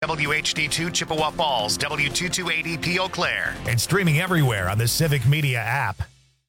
WHD2 Chippewa Falls, W228EP Eau Claire, and streaming everywhere on the Civic Media app.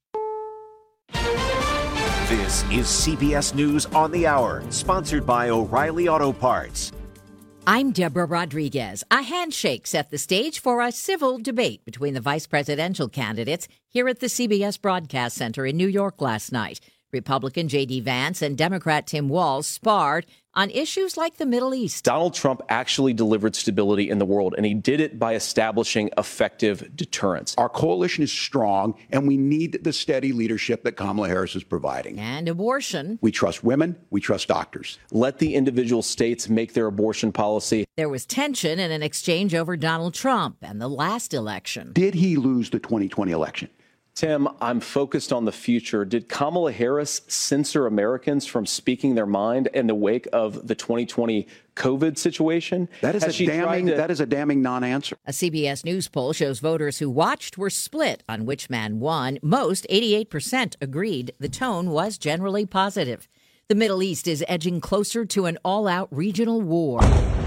This is CBS News on the Hour, sponsored by O'Reilly Auto Parts. I'm Deborah Rodriguez. A handshake set the stage for a civil debate between the vice presidential candidates here at the CBS Broadcast Center in New York last night. Republican J.D. Vance and Democrat Tim Walz sparred on issues like the Middle East. Donald Trump actually delivered stability in the world, and he did it by establishing effective deterrence. Our coalition is strong, and we need the steady leadership that Kamala Harris is providing. And abortion. We trust women. We trust doctors. Let the individual states make their abortion policy. There was tension in an exchange over Donald Trump and the last election. Did he lose the 2020 election? Tim, I'm focused on the future. Did Kamala Harris censor Americans from speaking their mind in the wake of the 2020 COVID situation? That is a damning non-answer. A CBS News poll shows voters who watched were split on which man won. Most, 88%, agreed the tone was generally positive. The Middle East is edging closer to an all-out regional war.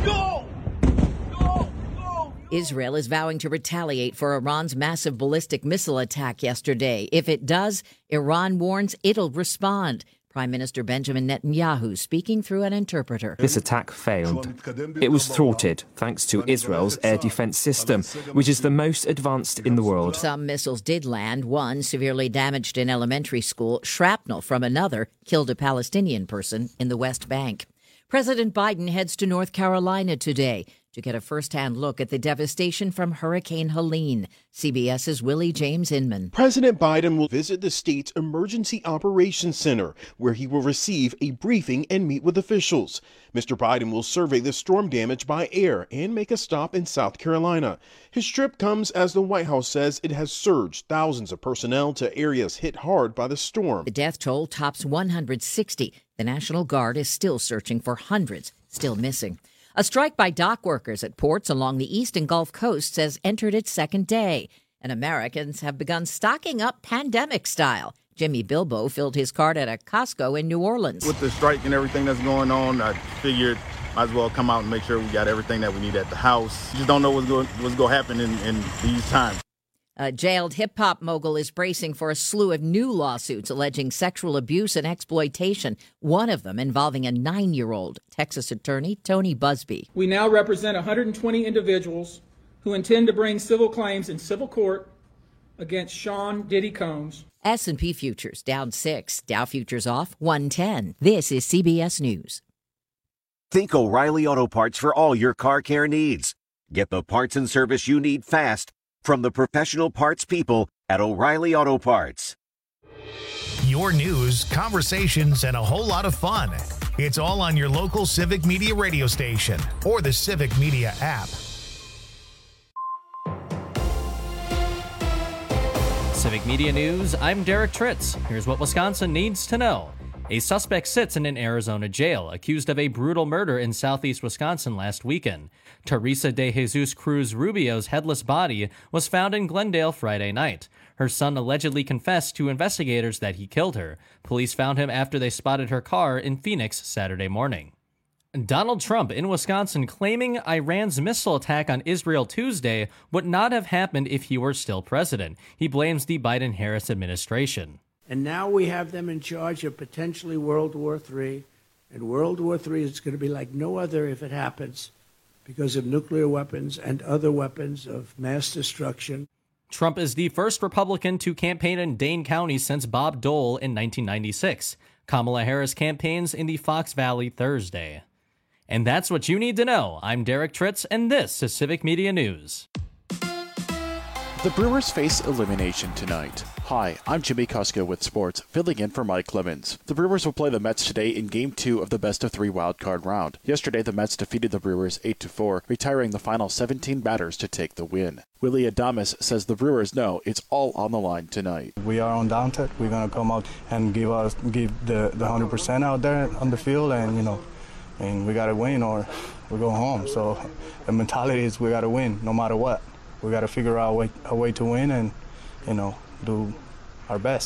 Israel is vowing to retaliate for Iran's massive ballistic missile attack yesterday. If it does, Iran warns it'll respond. Prime Minister Benjamin Netanyahu speaking through an interpreter. This attack failed. It was thwarted thanks to Israel's air defense system, which is the most advanced in the world. Some missiles did land. One severely damaged an elementary school. Shrapnel from another killed a Palestinian person in the West Bank. President Biden heads to North Carolina today to get a first-hand look at the devastation from Hurricane Helene. CBS's Willie James Inman. President Biden will visit the state's Emergency Operations Center, where he will receive a briefing and meet with officials. Mr. Biden will survey the storm damage by air and make a stop in South Carolina. His trip comes as the White House says it has surged thousands of personnel to areas hit hard by the storm. The death toll tops 160. The National Guard is still searching for hundreds still missing. A strike by dock workers at ports along the east and Gulf coasts has entered its second day, and Americans have begun stocking up pandemic style. Jimmy Bilbo filled his cart at a Costco in New Orleans. With the strike and everything that's going on, I figured might as well come out and make sure we got everything that we need at the house. You just don't know what's going to happen in these times. A jailed hip-hop mogul is bracing for a slew of new lawsuits alleging sexual abuse and exploitation, one of them involving a 9-year-old. Texas attorney Tony Busby. We now represent 120 individuals who intend to bring civil claims in civil court against Sean Diddy Combs. S&P futures down 6, Dow futures off 110. This is CBS News. Think O'Reilly Auto Parts for all your car care needs. Get the parts and service you need fast from the professional parts people at O'Reilly Auto Parts. Your news, conversations, and a whole lot of fun. It's all on your local Civic Media radio station or the Civic Media app. Civic Media News, I'm Derek Tritz. Here's what Wisconsin needs to know. A suspect sits in an Arizona jail accused of a brutal murder in southeast Wisconsin last weekend. Teresa de Jesus Cruz Rubio's headless body was found in Glendale Friday night. Her son allegedly confessed to investigators that he killed her. Police found him after they spotted her car in Phoenix Saturday morning. Donald Trump in Wisconsin claiming Iran's missile attack on Israel Tuesday would not have happened if he were still president. He blames the Biden-Harris administration. And now we have them in charge of potentially World War III. And World War III is going to be like no other if it happens because of nuclear weapons and other weapons of mass destruction. Trump is the first Republican to campaign in Dane County since Bob Dole in 1996. Kamala Harris campaigns in the Fox Valley Thursday. And that's what you need to know. I'm Derek Tritz, and this is Civic Media News. The Brewers face elimination tonight. Hi, I'm Jimmy Kuska with sports, filling in for Mike Clemens. The Brewers will play the Mets today in Game 2 of the best-of-3 wildcard round. Yesterday, the Mets defeated the Brewers 8-4, retiring the final 17 batters to take the win. Willie Adames says the Brewers know it's all on the line tonight. We are on downtick. We're going to come out and give the 100% out there on the field, and we got to win or we go home. So the mentality is we got to win no matter what. We got to figure out a way to win and, do our best.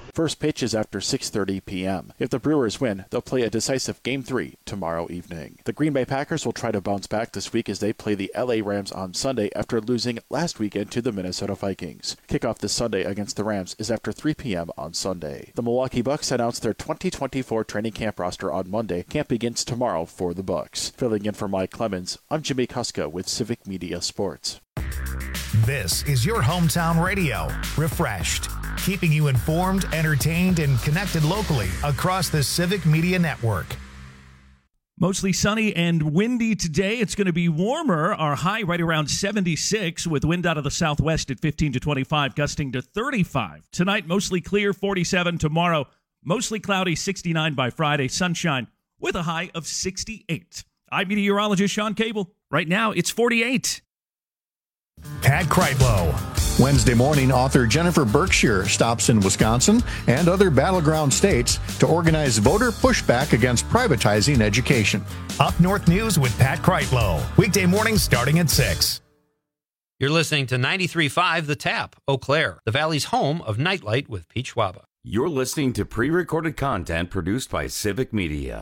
First pitch is after 6:30 p.m. If the Brewers win, they'll play a decisive Game 3 tomorrow evening. The Green Bay Packers will try to bounce back this week as they play the LA Rams on Sunday after losing last weekend to the Minnesota Vikings. Kickoff this Sunday against the Rams is after 3 p.m. on Sunday. The Milwaukee Bucks announced their 2024 training camp roster on Monday. Camp begins tomorrow for the Bucks. Filling in for Mike Clemens, I'm Jimmy Kuska with Civic Media Sports. This is your hometown radio, Refreshed, keeping you informed, entertained, and connected locally across the Civic Media Network. Mostly sunny and windy today. It's going to be warmer. Our high right around 76 with wind out of the southwest at 15 to 25, gusting to 35. Tonight, mostly clear, 47. Tomorrow, mostly cloudy, 69 by Friday. Sunshine with a high of 68. I'm meteorologist Sean Cable. Right now, it's 48. Pat Kreitlow. Wednesday morning, author Jennifer Berkshire stops in Wisconsin and other battleground states to organize voter pushback against privatizing education. Up North News with Pat Kreitlow. Weekday mornings starting at 6. You're listening to 93.5 The Tap, Eau Claire, the Valley's home of Nightlight with Pete Schwaba. You're listening to pre-recorded content produced by Civic Media.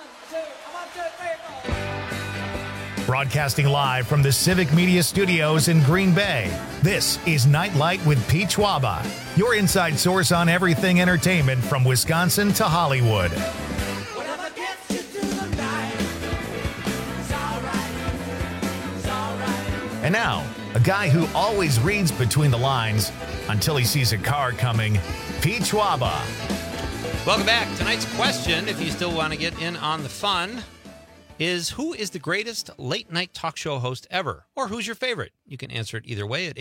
Broadcasting live from the Civic Media Studios in Green Bay, this is Nightlight with Pete Schwaba, your inside source on everything entertainment from Wisconsin to Hollywood. And now, a guy who always reads between the lines until he sees a car coming, Pete Schwaba. Welcome back. Tonight's question, if you still want to get in on the fun, is who is the greatest late-night talk show host ever? Or who's your favorite? You can answer it either way at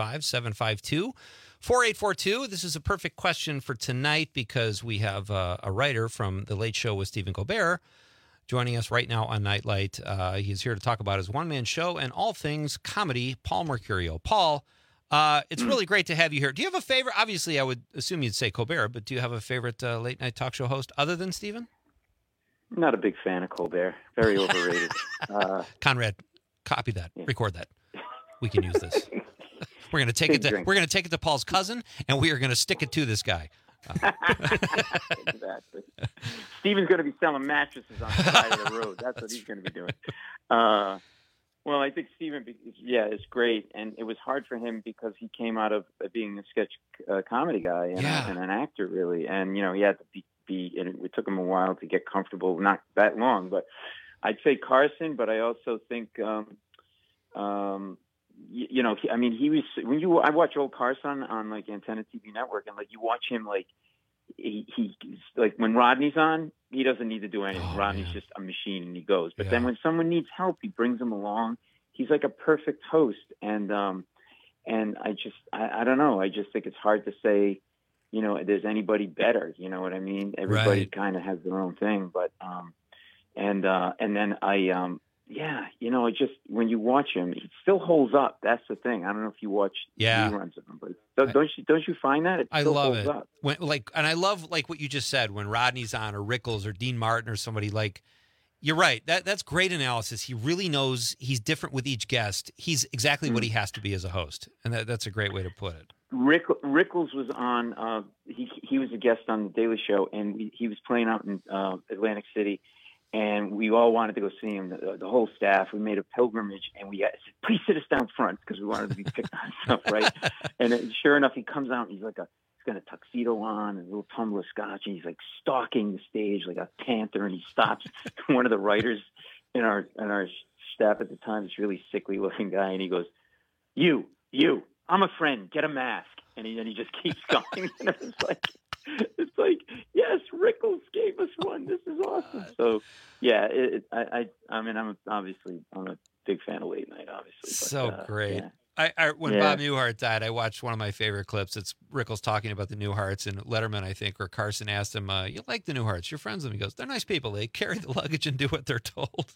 855-752-4842. This is a perfect question for tonight because we have a writer from The Late Show with Stephen Colbert joining us right now on Nightlight. He's here to talk about his one-man show and all things comedy, Paul Mercurio. Paul, it's really great to have you here. Do you have a favorite? Obviously, I would assume you'd say Colbert, but do you have a favorite late-night talk show host other than Stephen? I'm not a big fan of Colbert. Very overrated. Conrad, copy that. Yeah. Record that. We can use this. We're going to take it to Paul's cousin, and we are going to stick it to this guy. Exactly. Stephen's going to be selling mattresses on the side of the road. That's what he's going to be doing. Well, I think Stephen, is great, and it was hard for him because he came out of being a sketch comedy guy and an actor, really, and he had to be. And it took him a while to get comfortable, not that long, but I'd say Carson, but I also think, he was, I watch old Carson on like Antenna TV Network, and like you watch him, like he's like when Rodney's on, he doesn't need to do anything. Rodney's just a machine and he goes. But then when someone needs help, he brings them along. He's like a perfect host. And I don't know. I just think it's hard to say, there's anybody better, you know what I mean? Everybody kind of has their own thing, but, and then it just, when you watch him, he still holds up. That's the thing. I don't know if you watch reruns of him, but don't you find that? I love it. Up. And I love what you just said, when Rodney's on or Rickles or Dean Martin or somebody, like, you're right. That's great analysis. He really knows he's different with each guest. He's exactly what he has to be as a host. And that's a great way to put it. Rickles was on. He was a guest on the Daily Show, and he was playing out in Atlantic City, and we all wanted to go see him. The whole staff. We made a pilgrimage, and we said, "Please sit us down front," because we wanted to be picked on stuff, right? And sure enough, he comes out, and he's got a tuxedo on and a little tumbler of scotch, and he's like stalking the stage like a panther, and he stops one of the writers in our staff at the time, this really sickly looking guy, and he goes, "You. I'm a friend. Get a mask." And he just keeps going. And it's like, yes, Rickles gave us one. This is awesome. So, yeah, I'm a big fan of late night, obviously. So great. Yeah. When Bob Newhart died, I watched one of my favorite clips. It's Rickles talking about the Newharts, and Letterman, I think, or Carson asked him, "You like the Newharts? You're friends with them?" He goes, "They're nice people. They carry the luggage and do what they're told."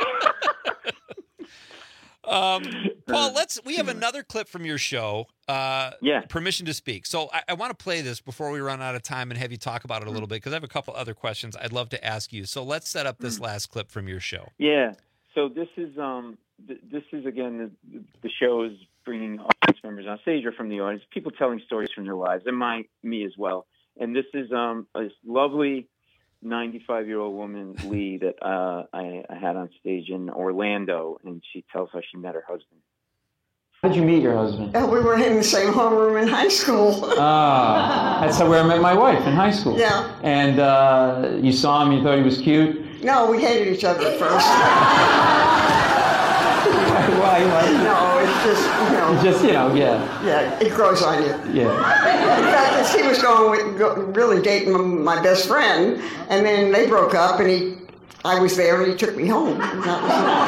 Paul, we have another clip from your show. Permission to Speak. So I want to play this before we run out of time and have you talk about it a little bit, because I have a couple other questions I'd love to ask you. So let's set up this last clip from your show. Yeah. So this is again, the show is bringing audience members on stage or from the audience, people telling stories from their lives, and me as well. And this is this lovely 95-year-old woman, Lee, that I had on stage in Orlando, and she tells how she met her husband. How did you meet your husband? We were in the same homeroom in high school. That's where I met my wife, in high school. Yeah. And you saw him, you thought he was cute? No, we hated each other at first. Why? No, it's just, yeah. Yeah, it grows on you. Yeah. In fact, he was really dating my best friend, and then they broke up, and I was there, and he took me home. And that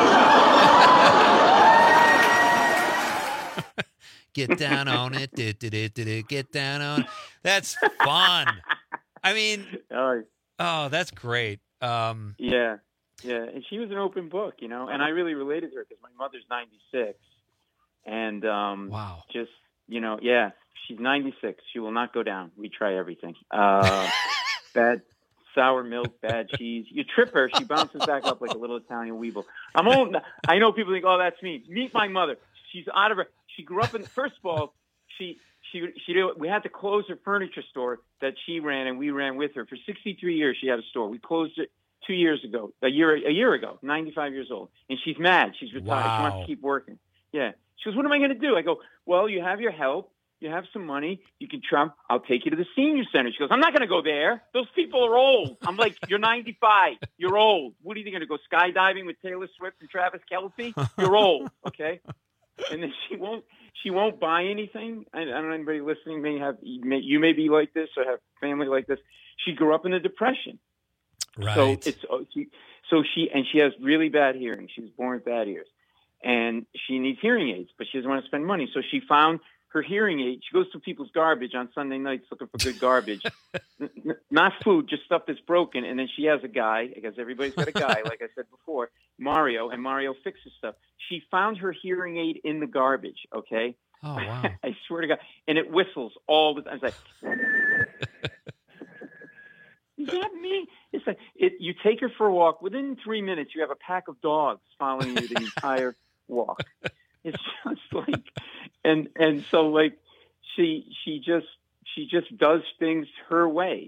was Get down on it, get down on it. That's fun. I mean, oh, that's great. Yeah, and she was an open book, and I really related to her because my mother's 96, and wow, just she's 96. She will not go down. We try everything. Bad sour milk, bad cheese. You trip her, she bounces back up like a little Italian weeble. I know people think, oh, that's me. Meet my mother. She's out of her. She grew up in. First of all, we had to close her furniture store that she ran, and we ran with her for 63 years. She had a store. We closed it 2 years ago, a year ago. 95 years old, and she's mad. She's retired. Wow. She wants to keep working. Yeah. She goes, what am I going to do? I go, well, you have your help. You have some money. You can Trump. I'll take you to the senior center. She goes, I'm not going to go there. Those people are old. I'm like, you're 95. You're old. What are you going to go skydiving with Taylor Swift and Travis Kelce? You're old. Okay. And then she won't buy anything. I don't know, anybody listening you may be like this or have family like this. She grew up in the Depression. Right. So she has really bad hearing. She was born with bad ears, and she needs hearing aids, but she doesn't want to spend money. So she found her hearing aid. She goes through people's garbage on Sunday nights looking for good garbage, not food, just stuff that's broken. And then she has a guy, because everybody's got a guy, like I said before, Mario, and Mario fixes stuff. She found her hearing aid in the garbage. Okay. Oh, wow. I swear to God. And it whistles all the time. It's like, is that me? It's like, you take her for a walk. Within 3 minutes, you have a pack of dogs following you the entire walk. It's just like, and so like, she just does things her way.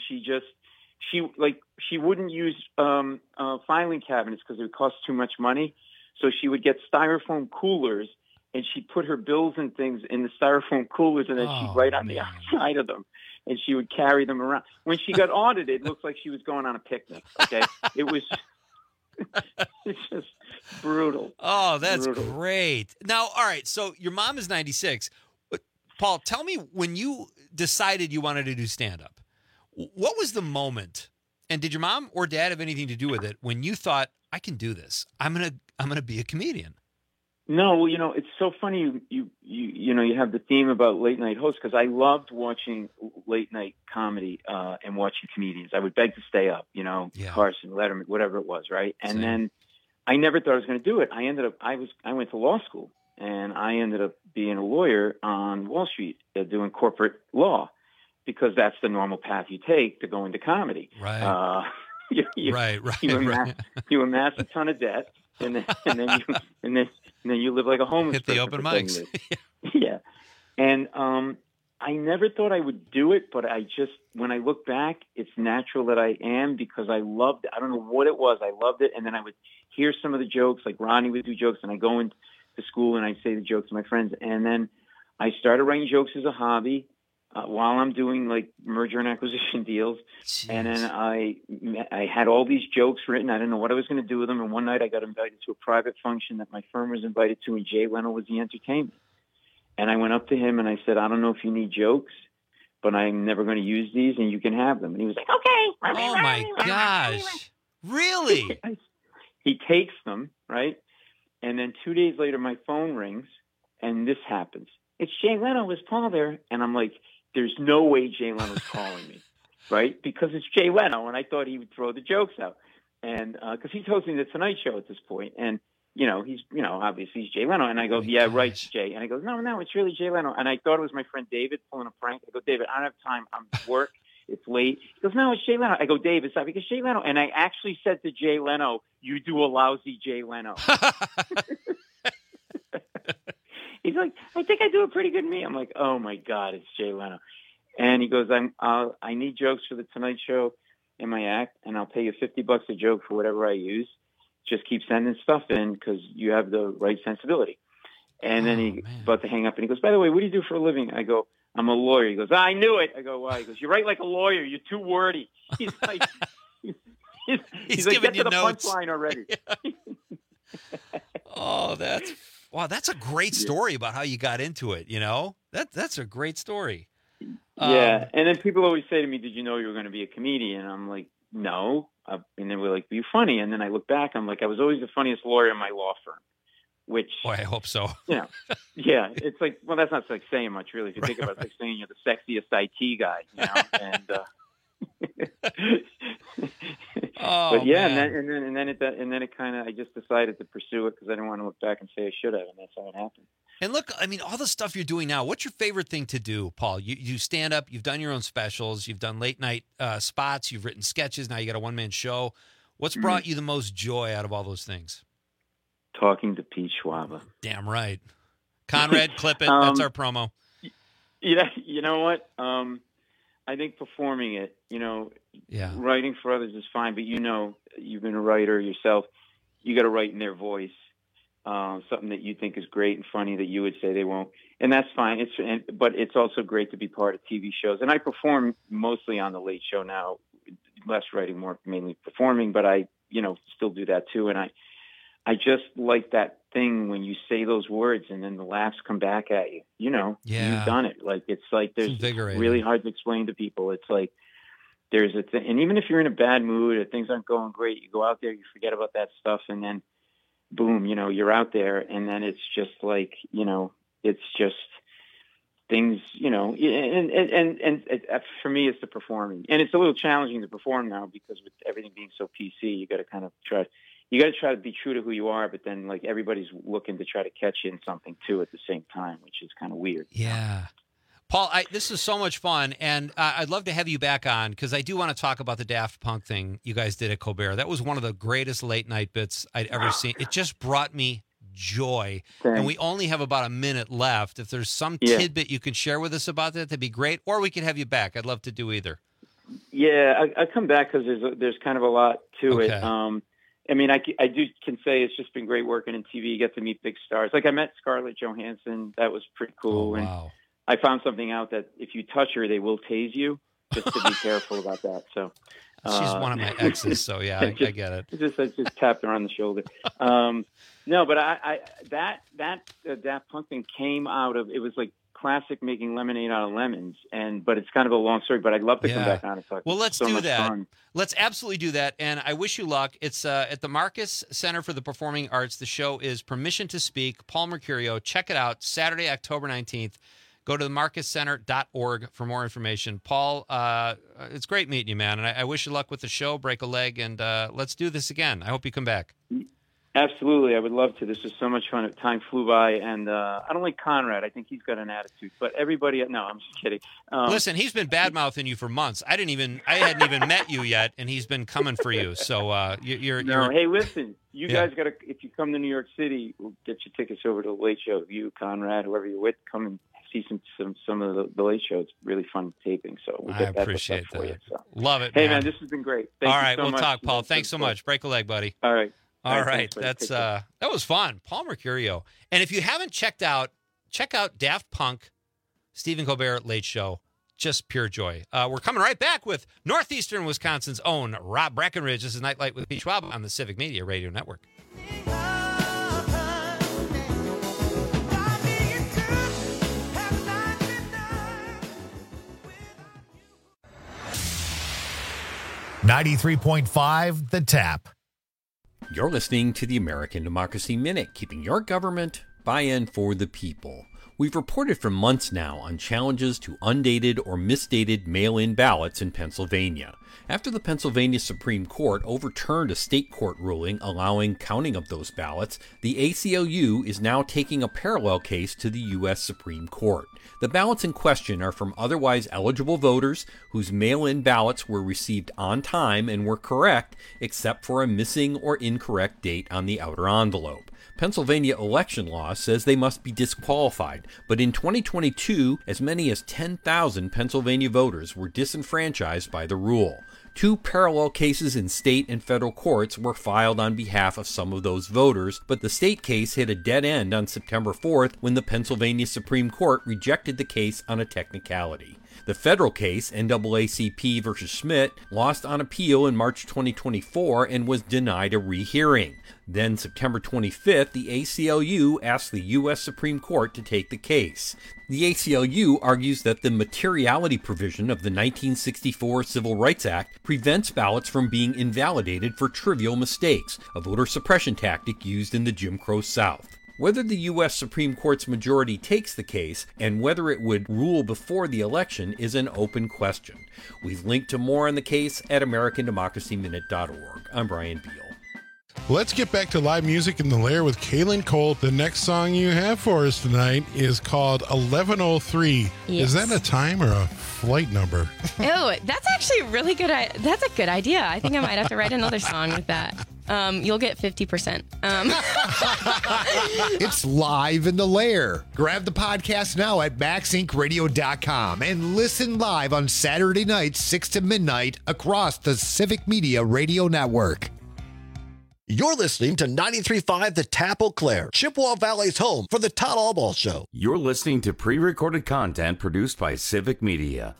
She wouldn't use filing cabinets because it would cost too much money. So she would get styrofoam coolers, and she'd put her bills and things in the styrofoam coolers, and then she'd write on the outside of them, and she would carry them around. When she got audited, it looked like she was going on a picnic. Okay, it was. It's just brutal. Oh, that's great. Now, all right. So your mom is 96. Paul, tell me, when you decided you wanted to do stand-up, what was the moment? And did your mom or dad have anything to do with it when you thought, I can do this? I'm gonna be a comedian. No, well, it's so funny you have the theme about late night hosts, because I loved watching late night comedy and watching comedians. I would beg to stay up, Carson, Letterman, whatever it was, right? And then I never thought I was going to do it. I went to law school, and I ended up being a lawyer on Wall Street doing corporate law, because that's the normal path you take to go into comedy. Right. You amass a ton of debt, and then you live like a homeless person. Hit the open mics. Yeah. And I never thought I would do it, but when I look back, it's natural that I am, because I loved it. I don't know what it was. I loved it. And then I would hear some of the jokes, like Ronnie would do jokes, and I go into school and I say the jokes to my friends. And then I started writing jokes as a hobby while I'm doing like merger and acquisition deals. Jeez. And then I had all these jokes written. I didn't know what I was going to do with them. And one night I got invited to a private function that my firm was invited to, and Jay Leno was the entertainment. And I went up to him and I said, I don't know if you need jokes, but I'm never going to use these, and you can have them. And he was like, okay. Oh my gosh. Really? He takes them, right? And then 2 days later, my phone rings, and this happens. It's Jay Leno. Is Paul there? And I'm like, there's no way Jay Leno's calling me, right? Because it's Jay Leno, and I thought he would throw the jokes out. And because he's hosting the Tonight Show at this point, and he's obviously he's Jay Leno. And I go, yeah, right, Jay. And I go, no, it's really Jay Leno. And I thought it was my friend David pulling a prank. I go, David, I don't have time. I'm at work. It's late. He goes, no, it's Jay Leno. I go, David, stop. Because Jay Leno. And I actually said to Jay Leno, you do a lousy Jay Leno. He's like, I think I do a pretty good me. I'm like, oh my God, it's Jay Leno. And he goes, I need jokes for the Tonight Show in my act, and I'll pay you $50 a joke for whatever I use. Just keep sending stuff in because you have the right sensibility. And then he's about to hang up, and he goes, by the way, what do you do for a living? I go, I'm a lawyer. He goes, I knew it. I go, why? He goes, you write like a lawyer. You're too wordy. He's like, he's like, get to the punchline already. Oh, that's a great story about how you got into it. You know, that's a great story. Yeah, and then people always say to me, "Did you know you were going to be a comedian?" I'm like, "No," and then we're like, "Be funny." And then I look back, I'm like, "I was always the funniest lawyer in my law firm," which, boy, I hope so. Yeah, it's like, well, that's not like saying much, really. If you think about it, it's like saying you're the sexiest IT guy, you know. And but yeah, and then it kind of, I just decided to pursue it because I didn't want to look back and say I should have, and that's how it happened. And look, I mean, all the stuff you're doing now, what's your favorite thing to do, Paul? You stand up, you've done your own specials, you've done late night spots, you've written sketches, now you got a one-man show. What's brought you the most joy out of all those things? Talking to Pete Schwaba. Damn right. Conrad, clip it. That's our promo. Yeah, you know what? I think performing it, writing for others is fine, but you've been a writer yourself. You got to write in their voice. Something that you think is great and funny that you would say they won't, and that's fine. But it's also great to be part of TV shows. And I perform mostly on the Late Show now, less writing, more mainly performing. But I, still do that too. And I just like that thing when you say those words and then the laughs come back at you. You've done it. Like it's really hard to explain to people. It's like there's a thing, and even if you're in a bad mood or things aren't going great, you go out there, you forget about that stuff, and then boom, you're out there, and then it's just like, it's just things, and for me, it's the performing. And it's a little challenging to perform now because with everything being so PC, you got to kind of try to be true to who you are, but then like everybody's looking to try to catch you in something too at the same time, which is kind of weird. Yeah. Paul, this is so much fun, and I'd love to have you back on because I do want to talk about the Daft Punk thing you guys did at Colbert. That was one of the greatest late-night bits I'd ever seen. It just brought me joy, and we only have about a minute left. If there's some tidbit you can share with us about that, that'd be great, or we could have you back. I'd love to do either. Yeah, I come back because there's kind of a lot to it. I mean, I can say it's just been great working in TV. You get to meet big stars. Like I met Scarlett Johansson. That was pretty cool. Oh, wow. And I found something out that if you touch her, they will tase you. Just to be careful about that. So she's one of my exes. So yeah, I get it. I just tapped her on the shoulder. No, but that Daft Punk thing came out of, it was like classic making lemonade out of lemons. But it's kind of a long story. But I'd love to come back on and talk. Well, let's do that. Fun. Let's absolutely do that. And I wish you luck. It's at the Marcus Center for the Performing Arts. The show is Permission to Speak. Paul Mercurio. Check it out. Saturday, October 19th. Go to themarcuscenter.org for more information. Paul, it's great meeting you, man. And I wish you luck with the show. Break a leg, and let's do this again. I hope you come back. Absolutely. I would love to. This was so much fun. Time flew by, and I don't like Conrad. I think he's got an attitude. But everybody, no, I'm just kidding. Listen, he's been bad-mouthing you for months. I hadn't even met you yet, and he's been coming for you. So you're hey, listen, you guys got to, if you come to New York City, we'll get your tickets over to the Late Show. You, Conrad, whoever you're with, come and see some of the Late Show. It's really fun taping, so we'll get I appreciate that. For you, so. Love it. Hey man, this has been great. Thank All right, you so we'll much. talk, Paul. Thanks so much. Break a leg, buddy. All right. All right. That's that was fun. Paul Mercurio. And if you haven't check out Daft Punk, Stephen Colbert Late Show. Just pure joy. We're coming right back with Northeastern Wisconsin's own Rob Breckenridge. This is Nightlight with Pete Schwab on the Civic Media Radio Network. 93.5 The Tap. You're listening to the American Democracy Minute, keeping your government by-in for the people. We've reported for months now on challenges to undated or misdated mail-in ballots in Pennsylvania. After the Pennsylvania Supreme Court overturned a state court ruling allowing counting of those ballots, the ACLU is now taking a parallel case to the U.S. Supreme Court. The ballots in question are from otherwise eligible voters whose mail-in ballots were received on time and were correct, except for a missing or incorrect date on the outer envelope. Pennsylvania election law says they must be disqualified, but in 2022, as many as 10,000 Pennsylvania voters were disenfranchised by the rule. 2 parallel cases in state and federal courts were filed on behalf of some of those voters, but the state case hit a dead end on September 4th when the Pennsylvania Supreme Court rejected the case on a technicality. The federal case, NAACP v. Schmidt, lost on appeal in March 2024 and was denied a rehearing. Then, September 25th, the ACLU asked the U.S. Supreme Court to take the case. The ACLU argues that the materiality provision of the 1964 Civil Rights Act prevents ballots from being invalidated for trivial mistakes, a voter suppression tactic used in the Jim Crow South. Whether the U.S. Supreme Court's majority takes the case and whether it would rule before the election is an open question. We've linked to more on the case at AmericanDemocracyMinute.org. I'm Brian Beal. Let's get back to live music in the Lair with Kaylin Colt. The next song you have for us tonight is called 1103. Yes. Is that a time or a flight number? Oh, that's actually really good. That's a good idea. I think I might have to write another song with that. You'll get 50%. It's live in the Lair. Grab the podcast now at MaxIncRadio.com and listen live on Saturday nights, 6 to midnight, across the Civic Media Radio Network. You're listening to 93.5 The Tap Eau Claire, Chippewa Valley's home for the Todd Albaugh Show. You're listening to pre-recorded content produced by Civic Media.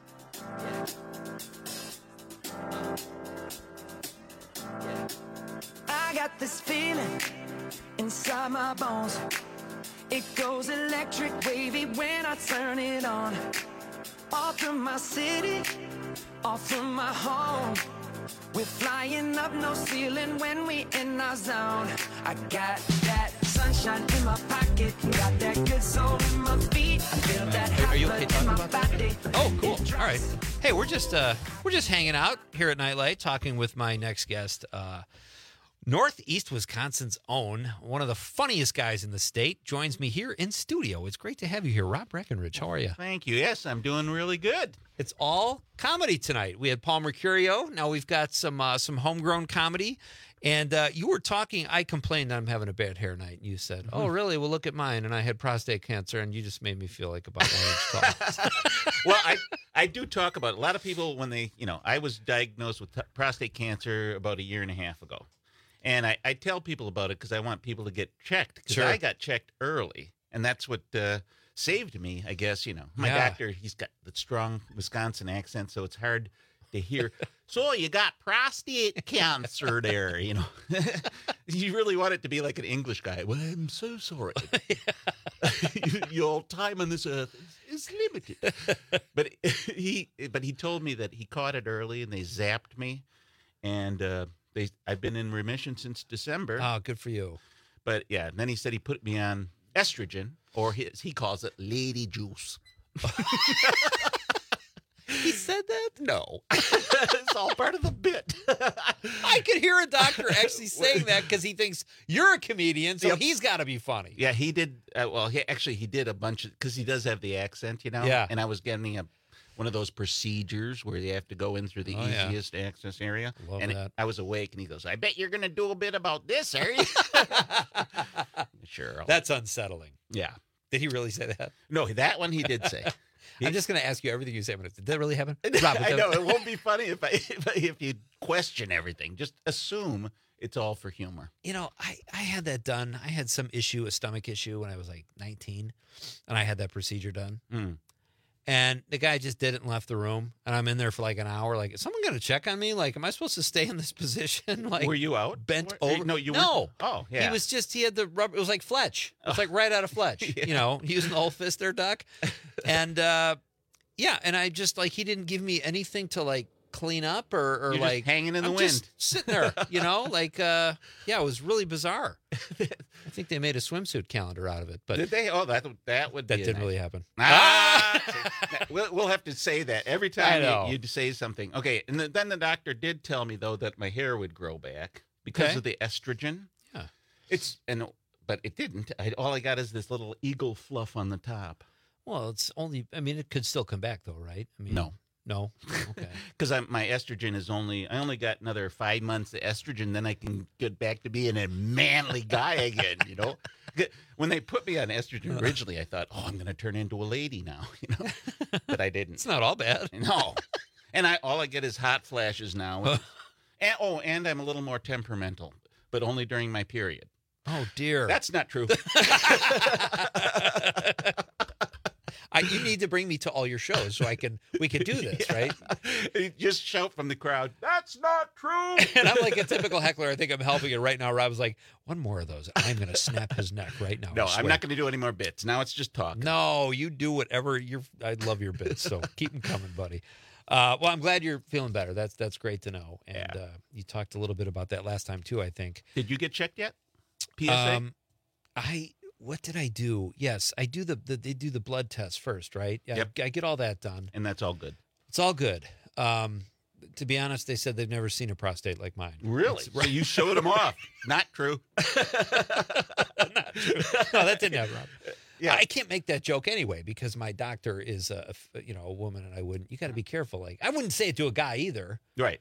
I got this feeling inside my bones. It goes electric wavy when I turn it on. Off from my city, off from my home. We're flying up no ceiling when we in our zone. I got that sunshine in my pocket, got that good soul in my feet. I feel that hot blood in my body. Oh, cool. All right. Hey, we're just hanging out here at Nightlight, talking with my next guest, Northeast Wisconsin's own, one of the funniest guys in the state, joins me here in studio. It's great to have you here, Rob Breckenridge. How are you? Thank you. Yes, I'm doing really good. It's all comedy tonight. We had Paul Mercurio. Now we've got some homegrown comedy. And you were talking, I complained that I'm having a bad hair night. And you said, oh, really? Well, look at mine. And I had prostate cancer. And you just made me feel like about my age tall. Well, I do talk about it. A lot of people, when they, I was diagnosed with prostate cancer about 1.5 years ago. And I tell people about it because I want people to get checked. Because I got checked early. And that's what saved me, I guess. My doctor, he's got the strong Wisconsin accent, so it's hard to hear. So you got prostate cancer there, You really want it to be like an English guy. Well, I'm so sorry. Your time on this earth is limited. But he told me that he caught it early and they zapped me. And I've been in remission since December. Oh, good for you. But yeah, and then he said he put me on estrogen, or he calls it lady juice. He said that? No. It's all part of the bit. I could hear a doctor actually saying that because he thinks you're a comedian, so he's got to be funny. Yeah, he did. He did a bunch of, because he does have the accent, Yeah. And I was getting one of those procedures where you have to go in through the easiest access area. Love and that. I was awake, and he goes, I bet you're going to do a bit about this, are you? Sure. That's unsettling. Yeah. Did he really say that? No, that one he did say. I'm just going to ask you everything you say. Did that really happen? I know. It won't be funny if you question everything. Just assume it's all for humor. I had that done. I had some issue, a stomach issue, when I was like 19, and I had that procedure done. Mm. And the guy just did it and left the room. And I'm in there for like an hour. Like, is someone going to check on me? Like, am I supposed to stay in this position? Like, were you out? Bent over? No, you weren't. No. Oh, yeah. He had the rubber. It was like Fletch. It was like right out of Fletch. Yeah. Using the whole fist there, Doc. And, and I just, he didn't give me anything to, clean up or You're like just hanging in the I'm wind, just sitting there, it was really bizarre. I think they made a swimsuit calendar out of it, but did they? Oh, that would be didn't really happen. We'll have to say that every time you say something. Okay, and then the doctor did tell me though that my hair would grow back because of the estrogen. Yeah, but it didn't. All I got is this little eagle fluff on the top. Well, it's only. I mean, it could still come back though, right? I mean, no. No. Okay. Because my estrogen is I only got another 5 months of estrogen, then I can get back to being a manly guy again, you know? When they put me on estrogen originally, I thought, I'm going to turn into a lady now, you know? But I didn't. It's not all bad. No. And all I get is hot flashes now. And I'm a little more temperamental, but only during my period. Oh, dear. That's not true. You need to bring me to all your shows so we can do this, right? You just shout from the crowd, that's not true. And I'm like a typical heckler. I think I'm helping it right now. Rob's like, one more of those. I'm going to snap his neck right now. No, I'm not going to do any more bits. Now it's just talk. No, you do whatever I love your bits, so keep them coming, buddy. Well, I'm glad you're feeling better. That's great to know. And you talked a little bit about that last time, too, I think. Did you get checked yet? PSA? What did I do? Yes, I do they do the blood test first, right? Yep. I get all that done. And that's all good. It's all good. To be honest, they said they've never seen a prostate like mine. Really? So you showed them off. Not true. Not true. No, that didn't happen. Yeah. I can't make that joke anyway because my doctor is a woman, and I wouldn't. You got to be careful. Like I wouldn't say it to a guy either. Right.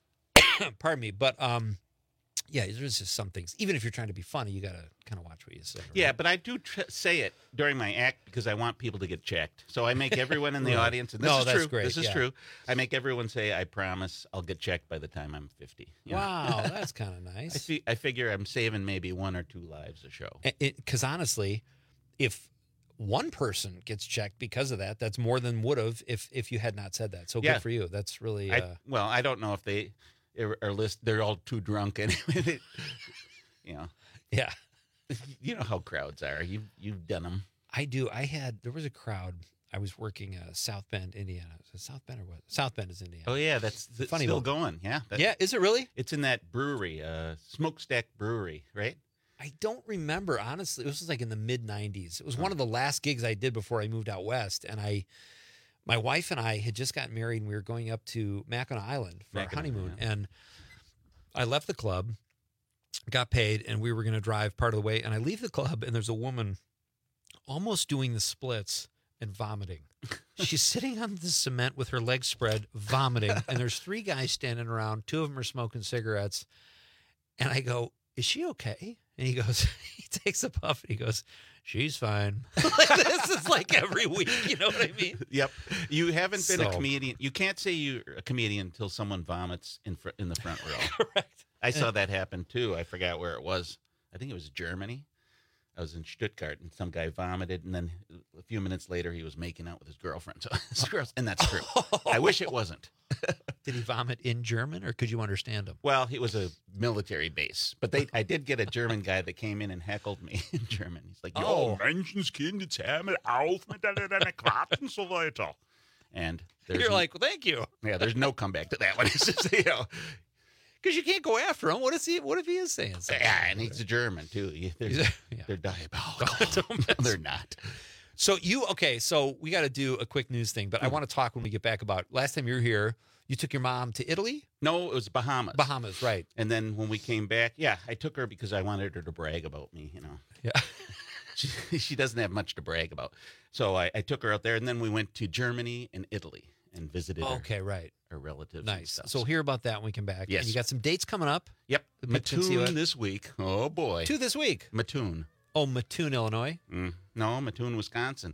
Pardon me, but yeah, there's just some things. Even if you're trying to be funny, you got to kind of watch what you say. Right? Yeah, but I do say it during my act because I want people to get checked. So I make everyone in the audience, and this is that's true. Great. This is true. I make everyone say, "I promise, I'll get checked by the time I'm 50." You know? Wow, that's kind of nice. I figure I'm saving maybe 1 or 2 lives a show. Because honestly, if one person gets checked because of that, that's more than would have if you had not said that. So good for you. That's really well. I don't know if they are they're all too drunk anyway. You know. Yeah. You know how crowds are. You've done them. I do. There was a crowd. I was working South Bend, Indiana. Is it South Bend or what? South Bend is Indiana. Oh yeah, that's funny. Still going. Yeah. Yeah. Is it really? It's in that brewery, Smokestack Brewery, right? I don't remember, honestly. This was like in the mid-'90s. It was one of the last gigs I did before I moved out west. And my wife and I had just gotten married, and we were going up to Mackinac Island for our honeymoon. Yeah. And I left the club, got paid, and we were going to drive part of the way. And I leave the club, and there's a woman almost doing the splits and vomiting. She's sitting on the cement with her legs spread, vomiting. And there's 3 guys standing around. 2 of them are smoking cigarettes. And I go, is she okay? And he takes a puff and he goes, she's fine. Like, this is like every week. You know what I mean? Yep. You haven't been a comedian. You can't say you're a comedian until someone vomits in the front row. Correct. I saw that happen too. I forgot where it was. I think it was Germany. I was in Stuttgart, and some guy vomited, and then a few minutes later, he was making out with his girlfriend. So, and that's true. I wish it wasn't. Did he vomit in German, or could you understand him? Well, it was a military base, but I did get a German guy that came in and heckled me in German. He's like, "Jo, Menschenskind, jetzt hör mal auf mit deiner Quatsch und so weiter." And you're like, well, thank you. Yeah, there's no comeback to that one. It's just, you know. Because you can't go after him. What if he is saying something? Yeah, and he's a German, too. They're diabolical. No, they're not. So we got to do a quick news thing, but I want to talk when we get back about last time you were here, you took your mom to Italy? No, it was Bahamas. Bahamas, right. And then when we came back, I took her because I wanted her to brag about me, you know. Yeah. She doesn't have much to brag about. So I took her out there, and then we went to Germany and Italy and visited her relatives. Nice. And stuff. So we'll hear about that when we come back. Yes. And you got some dates coming up. Yep. Mattoon this week. Oh, boy. 2 this week. Mattoon. Oh, Mattoon, Illinois? No, Mattoon, Wisconsin.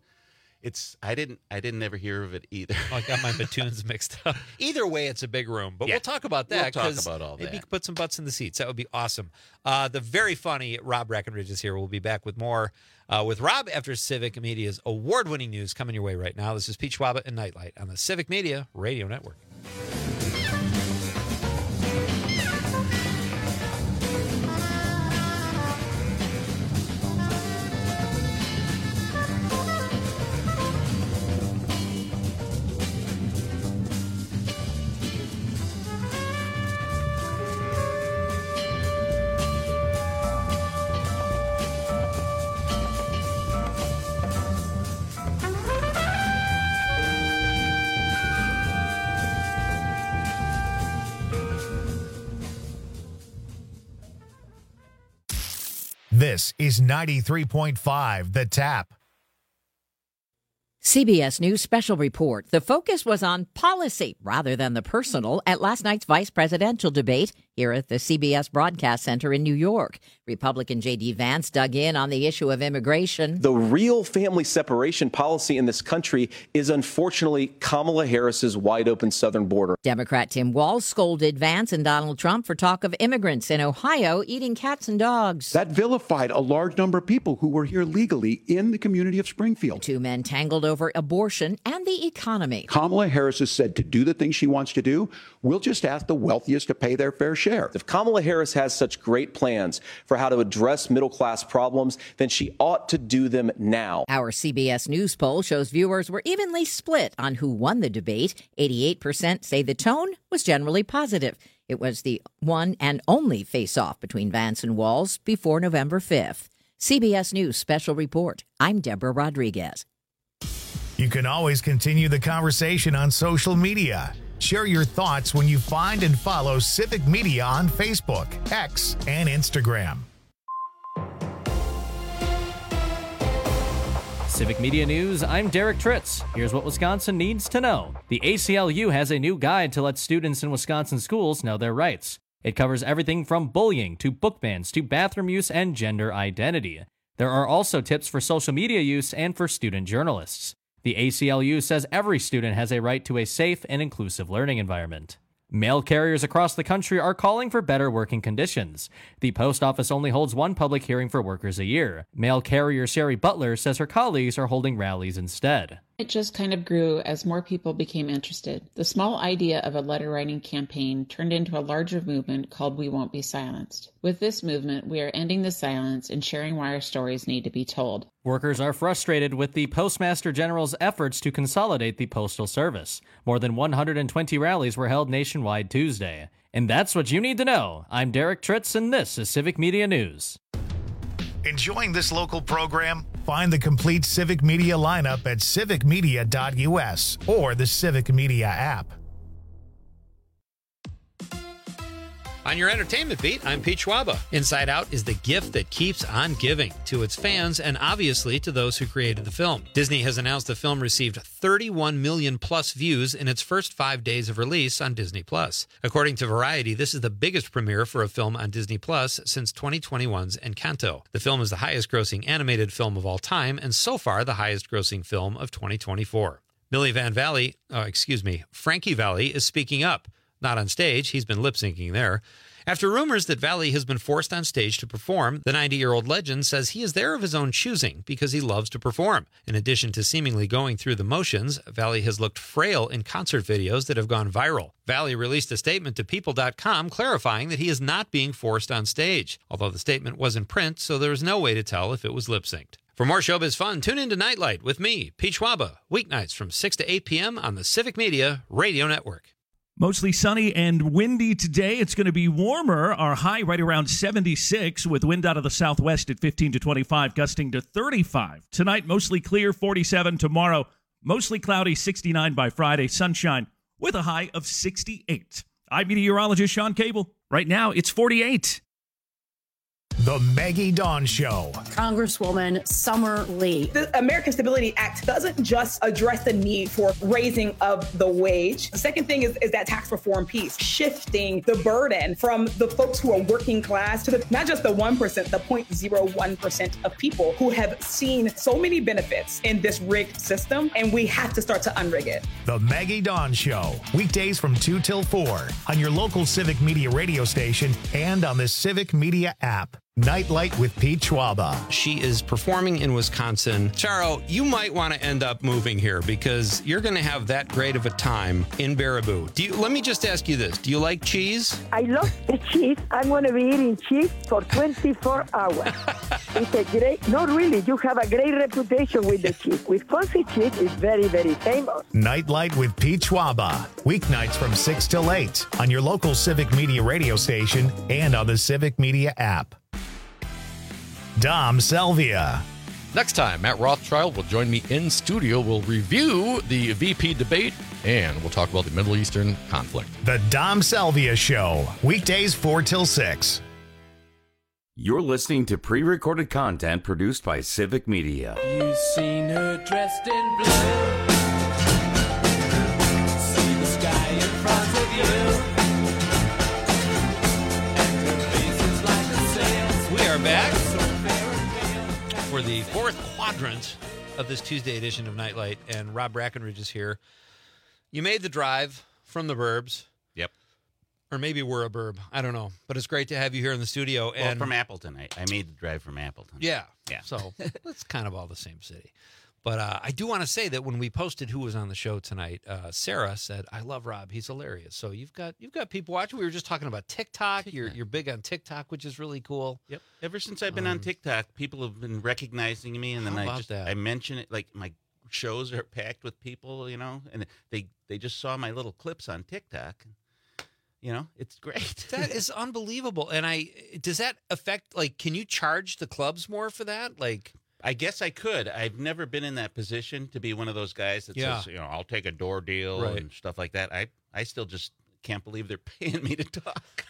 I didn't ever hear of it either. Oh, I got my Mattoons mixed up. Either way, it's a big room, but we'll talk about that. We'll talk about all that. Maybe you could put some butts in the seats. That would be awesome. The very funny Rob Breckenridge is here. We'll be back with more with Rob after Civic Media's award-winning news coming your way right now. This is Pete Schwaba and Nightlight on the Civic Media Radio Network. This is 93.5 The Tap. CBS News special report. The focus was on policy rather than the personal at last night's vice presidential debate here at the CBS Broadcast Center in New York. Republican J.D. Vance dug in on the issue of immigration. The real family separation policy in this country is unfortunately Kamala Harris's wide open southern border. Democrat Tim Walz scolded Vance and Donald Trump for talk of immigrants in Ohio eating cats and dogs. That vilified a large number of people who were here legally in the community of Springfield. Two men tangled over abortion and the economy. Kamala Harris has said to do the things she wants to do, we'll just ask the wealthiest to pay their fair share. If Kamala Harris has such great plans for how to address middle-class problems, then she ought to do them now. Our CBS News poll shows viewers were evenly split on who won the debate. 88% say the tone was generally positive. It was the one and only face-off between Vance and Walz before November 5th. CBS News special report. I'm Deborah Rodriguez. You can always continue the conversation on social media. Share your thoughts when you find and follow Civic Media on Facebook, X, and Instagram. Civic Media News, I'm Derek Tritz. Here's what Wisconsin needs to know. The ACLU has a new guide to let students in Wisconsin schools know their rights. It covers everything from bullying to book bans to bathroom use and gender identity. There are also tips for social media use and for student journalists. The ACLU says every student has a right to a safe and inclusive learning environment. Mail carriers across the country are calling for better working conditions. The post office only holds one public hearing for workers a year. Mail carrier Sherry Butler says her colleagues are holding rallies instead. It just kind of grew as more people became interested. The small idea of a letter writing campaign turned into a larger movement called We Won't Be Silenced. With this movement, we are ending the silence and sharing why our stories need to be told. Workers are frustrated with the Postmaster General's efforts to consolidate the Postal Service. More than 120 rallies were held nationwide Tuesday. And that's what you need to know. I'm Derek Tritz, and this is Civic Media News. Enjoying this local program? Find the complete Civic Media lineup at civicmedia.us or the Civic Media app. On your entertainment beat, I'm Pete Schwaba. Inside Out is the gift that keeps on giving to its fans and obviously to those who created the film. Disney has announced the film received 31 million plus views in its first 5 days of release on Disney Plus. According to Variety, this is the biggest premiere for a film on Disney Plus since 2021's Encanto. The film is the highest grossing animated film of all time and so far the highest grossing film of 2024. Frankie Valli is speaking up. Not on stage, he's been lip-syncing there. After rumors that Valli has been forced on stage to perform, the 90-year-old legend says he is there of his own choosing because he loves to perform. In addition to seemingly going through the motions, Valli has looked frail in concert videos that have gone viral. Valli released a statement to People.com clarifying that he is not being forced on stage, although the statement was in print, so there was no way to tell if it was lip-synced. For more showbiz fun, tune in to Nightlight with me, Pete Schwaba, weeknights from 6 to 8 p.m. on the Civic Media Radio Network. Mostly sunny and windy today. It's going to be warmer. Our high right around 76 with wind out of the southwest at 15 to 25, gusting to 35. Tonight, mostly clear, 47. Tomorrow, mostly cloudy, 69 by Friday. Sunshine with a high of 68. I'm meteorologist Sean Cable. Right now, it's 48. The Maggie Dawn Show. Congresswoman Summer Lee. The American Stability Act doesn't just address the need for raising of the wage. The second thing is that tax reform piece, shifting the burden from the folks who are working class to not just the 1%, the 0.01% of people who have seen so many benefits in this rigged system, and we have to start to unrig it. The Maggie Dawn Show. Weekdays from 2 till 4 on your local Civic Media radio station and on the Civic Media app. Nightlight with Pete Schwaba. She is performing in Wisconsin. Charo, you might want to end up moving here because you're going to have that great of a time in Baraboo. Let me just ask you this. Do you like cheese? I love the cheese. I'm going to be eating cheese for 24 hours. It's a great, not really, you have a great reputation with the cheese. Wisconsin cheese is very, very famous. Nightlight with Pete Schwaba. Weeknights from 6 till 8 on your local Civic Media radio station and on the Civic Media app. Dom Selvia. Next time, Matt Rothschild will join me in studio. We'll review the VP debate, and we'll talk about the Middle Eastern conflict. The Dom Selvia Show. Weekdays 4 till 6. You're listening to pre-recorded content produced by Civic Media. You seen her dressed in blue. See the sky in front of you. And her face is like a sail. We are back for the fourth quadrant of this Tuesday edition of Nightlight, and Rob Brackenridge is here. You made the drive from the burbs. Yep. Or maybe we're a burb. I don't know. But it's great to have you here in the studio. Well, And from Appleton. I made the drive from Appleton. Yeah. Yeah. So it's kind of all the same city. But I do want to say that when we posted who was on the show tonight, Sarah said, "I love Rob. He's hilarious." So you've got people watching. We were just talking about TikTok. You're big on TikTok, which is really cool. Yep. Ever since I've been on TikTok, people have been recognizing me, and then I mention it, like my shows are packed with people, and they just saw my little clips on TikTok. It's great. That is unbelievable. And does that affect, can you charge the clubs more for that? I guess I could. I've never been in that position to be one of those guys that says, I'll take a door deal and stuff like that. I still just can't believe they're paying me to talk.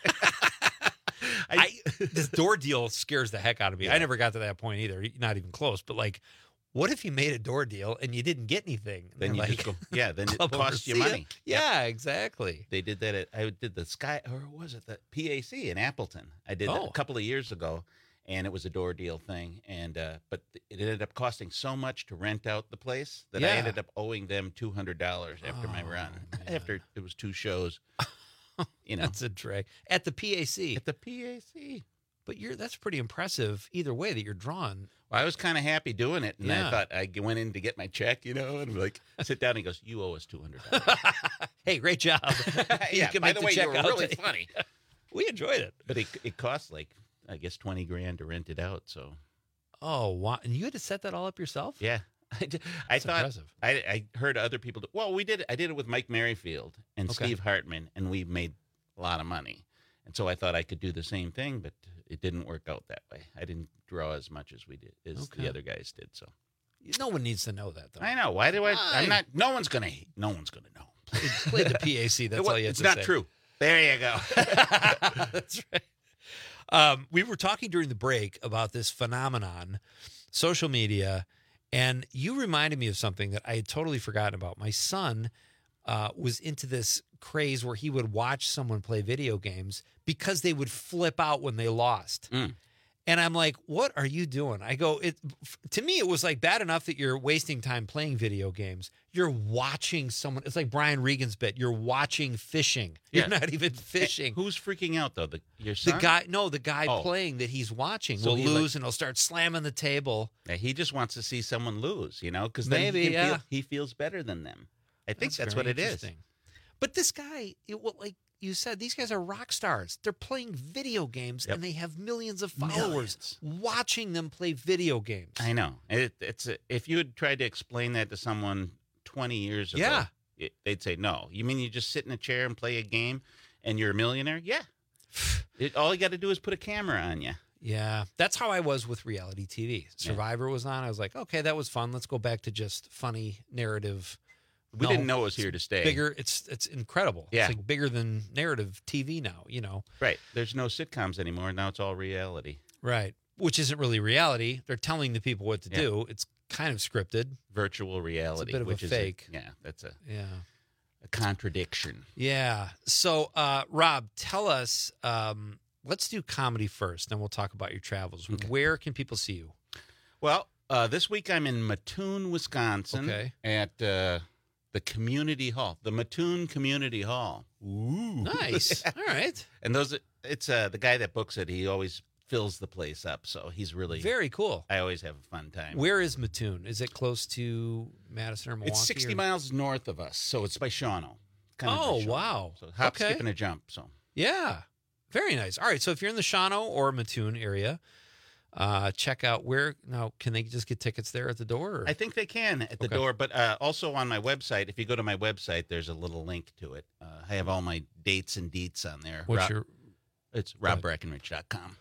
This door deal scares the heck out of me. I never got to that point either, not even close. But what if you made a door deal and you didn't get anything? Then you just go, then it costs you money. Yeah, exactly. They did that I did the Sky, or was it the PAC in Appleton? I did that a couple of years ago, and it was a door deal thing. And but it ended up costing so much to rent out the place that I ended up owing them $200 after my run. Man. After it was 2 shows. That's a drag. At the PAC. At the PAC. But that's pretty impressive either way that you're drawn. Well, I was kind of happy doing it, and I thought I went in to get my check, and sit down, and he goes, "You owe us $200." Hey, great job. Yeah, by the way, you were really funny. We enjoyed it. But it cost I guess $20,000 to rent it out. So. Oh, wow. And you had to set that all up yourself? Yeah. I thought impressive. I heard other people do. Well, we did. I did it with Mike Merrifield and Steve Hartman, and we made a lot of money. And so I thought I could do the same thing, but it didn't work out that way. I didn't draw as much as the other guys did. So no one needs to know that, though. I know. Why do I? I'm not. No one's gonna know. Play the PAC. That's all you have to say. It's not true. There you go. That's right. We were talking during the break about this phenomenon, social media, and you reminded me of something that I had totally forgotten about. My son was into this craze where he would watch someone play video games because they would flip out when they lost. And I'm like, what are you doing? I go, to me, it was bad enough that you're wasting time playing video games. You're watching someone. It's like Brian Regan's bit. You're watching fishing. You're not even fishing. Who's freaking out, though? Your son? The guy playing that he's watching will lose, and he'll start slamming the table. Yeah, he just wants to see someone lose, because maybe he feels better than them. I think that's what it is. But this guy, like you said, these guys are rock stars. They're playing video games, and they have millions of followers watching them play video games. I know. If you had tried to explain that to someone 20 years ago, they'd say, no. You mean you just sit in a chair and play a game and you're a millionaire? Yeah. All you got to do is put a camera on you. Yeah. That's how I was with reality TV. Survivor was on. I was like, okay, that was fun. Let's go back to just funny narrative. We didn't know it was here to stay. Bigger. It's incredible. Yeah. It's bigger than narrative TV now, Right. There's no sitcoms anymore. Now it's all reality. Right. Which isn't really reality. They're telling the people what to do. It's kind of scripted. Virtual reality. It's a bit of a fake. That's a contradiction. Yeah. So, Rob, tell us, let's do comedy first, then we'll talk about your travels. Okay. Where can people see you? Well, this week I'm in Mattoon, Wisconsin at the Community Hall, the Mattoon Community Hall. Ooh. Nice. All right. And it's the guy that books it. He always fills the place up, so he's really very cool. I always have a fun time. Where is Mattoon? Is it close to Madison or Milwaukee? It's 60 miles north of us, so it's by Shawano. Wow. So hop, skip, and a jump. So yeah, very nice. All right, so if you're in the Shawano or Mattoon area, check out where. Now, can they just get tickets there at the door? Or? I think they can at the door, but also on my website. If you go to my website, there's a little link to it. I have all my dates and deets on there. It's robbreckenridge.com.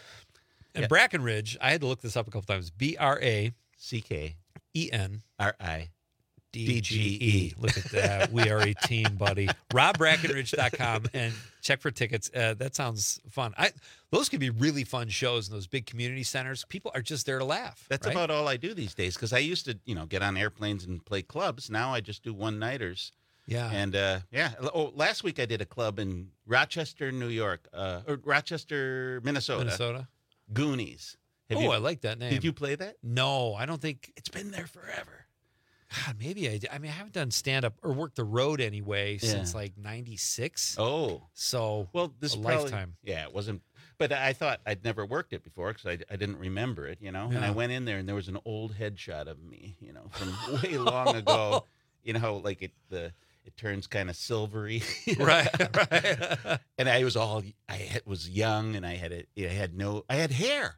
And Brackenridge, I had to look this up a couple times. BRACKENRIDGE. DGE. Look at that. We are a team, buddy. RobBrackenridge.com and check for tickets. That sounds fun. Those could be really fun shows in those big community centers. People are just there to laugh. That's right? about all I do these days because I used to, get on airplanes and play clubs. Now I just do one-nighters. Yeah. And, last week I did a club in Rochester, New York, or Rochester, Minnesota. Goonies. I like that name. Did you play that? No, I don't think. It's been there forever. God, maybe I did. I mean, I haven't done stand-up or worked the road anyway since like 96. Oh. So, this a is probably, lifetime. Yeah, it wasn't. But I thought I'd never worked it before because I didn't remember it, And Yeah. I went in there and there was an old headshot of me, from way long ago. Like it turns kind of silvery. Right. And I was was young and I had hair.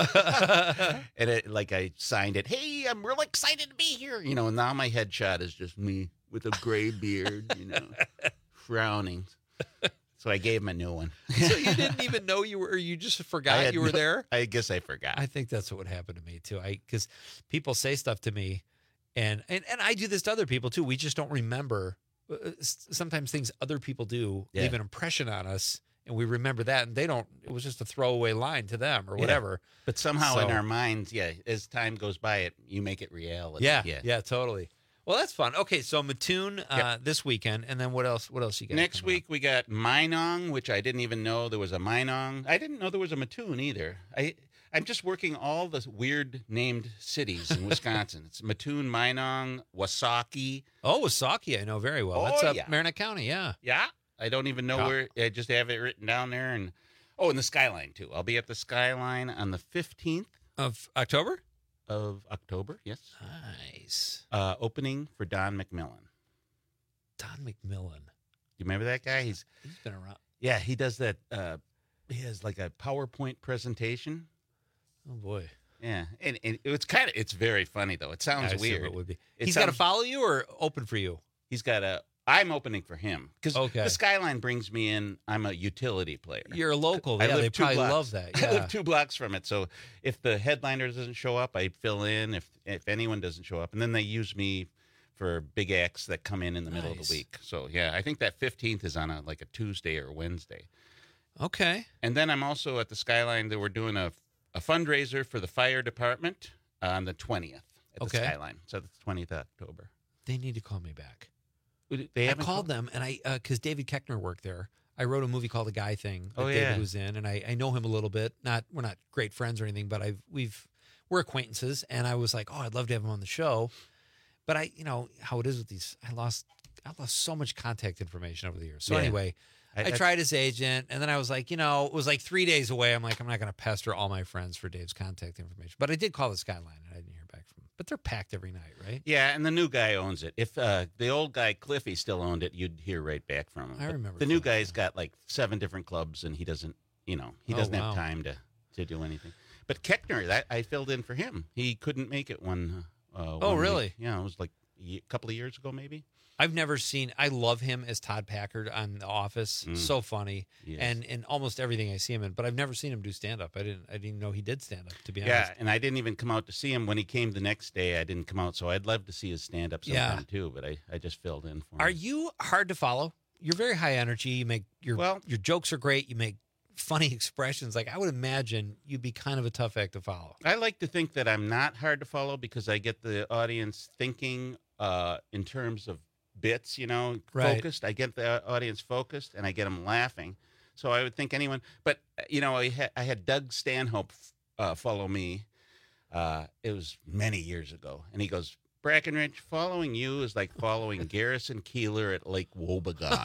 And I signed it. Hey, I'm real excited to be here. And now my headshot is just me with a gray beard, frowning. So I gave him a new one. So you didn't even know you were, or you just forgot you were there? I guess I forgot. I think that's what would happen to me too. Because people say stuff to me, and I do this to other people too. We just don't remember. Sometimes things other people do leave an impression on us, and we remember that, and they don't. It was just a throwaway line to them or whatever. But somehow in our minds, as time goes by, you make it reality. Yeah, totally. Well, that's fun. Okay, so Mattoon this weekend, and then what else? What else you got? Next week we got Minong, which I didn't even know there was a Minong. I didn't know there was a Mattoon either. I'm just working all the weird named cities in Wisconsin. It's Mattoon, Minong, Wasaki. Oh, Wasaki, I know very well. That's up Marinette County, yeah. Yeah, I don't even know where. I just have it written down there. And the Skyline, too. I'll be at the Skyline on the 15th. Of October? Of October, yes. Nice. Opening for Don McMillan. Don McMillan. You remember that guy? He's been around. Yeah, he does that. He has like a PowerPoint presentation. Oh, boy. Yeah, and it's very funny, though. It sounds weird. It would be. He's got to follow you or open for you? I'm opening for him because the Skyline brings me in. I'm a utility player. You're a local. Yeah, they probably love that. Yeah. I live 2 blocks from it. So if the headliner doesn't show up, I fill in. If anyone doesn't show up, and then they use me for big acts that come in the middle of the week. So, yeah, I think that 15th is on a Tuesday or Wednesday. Okay. And then I'm also at the Skyline that we're doing a fundraiser for the fire department on the 20th at the Skyline. So that's 20th October. They need to call me back. I called them, and because David Keckner worked there. I wrote a movie called The Guy Thing that Oh, David yeah. was in, and I know him a little bit. We're not great friends or anything, but we're acquaintances, and I was like, oh, I'd love to have him on the show. But how it is with these, I lost so much contact information over the years. So anyway, I tried his agent, and then I was like, it was like 3 days away. I'm like, I'm not going to pester all my friends for Dave's contact information. But I did call the Skyline, and I didn't hear back from him. But they're packed every night, right? Yeah, and the new guy owns it. If the old guy, Cliffy, still owned it, you'd hear right back from him. I remember. The new guy's got like 7 different clubs, and he doesn't, doesn't have wow. time to do anything. But Keckner, I filled in for him. He couldn't make it one. Really? Week. Yeah, it was like a couple of years ago, maybe. I've never seen. I love him as Todd Packard on The Office. So funny, and in almost everything I see him in. But I've never seen him do stand up. I didn't know he did stand up. To be honest. Yeah, and I didn't even come out to see him when he came the next day. I didn't come out, so I'd love to see his stand up sometime too. But I just filled in for him. Are you hard to follow? You're very high energy. You make your jokes are great. You make funny expressions. Like I would imagine you'd be kind of a tough act to follow. I like to think that I'm not hard to follow because I get the audience thinking in terms of bits, focused. I get the audience focused, and I get them laughing. So I would think anyone. But I had Doug Stanhope follow me. It was many years ago, and he goes, "Brackenridge, following you is like following Garrison Keillor at Lake Wobegon."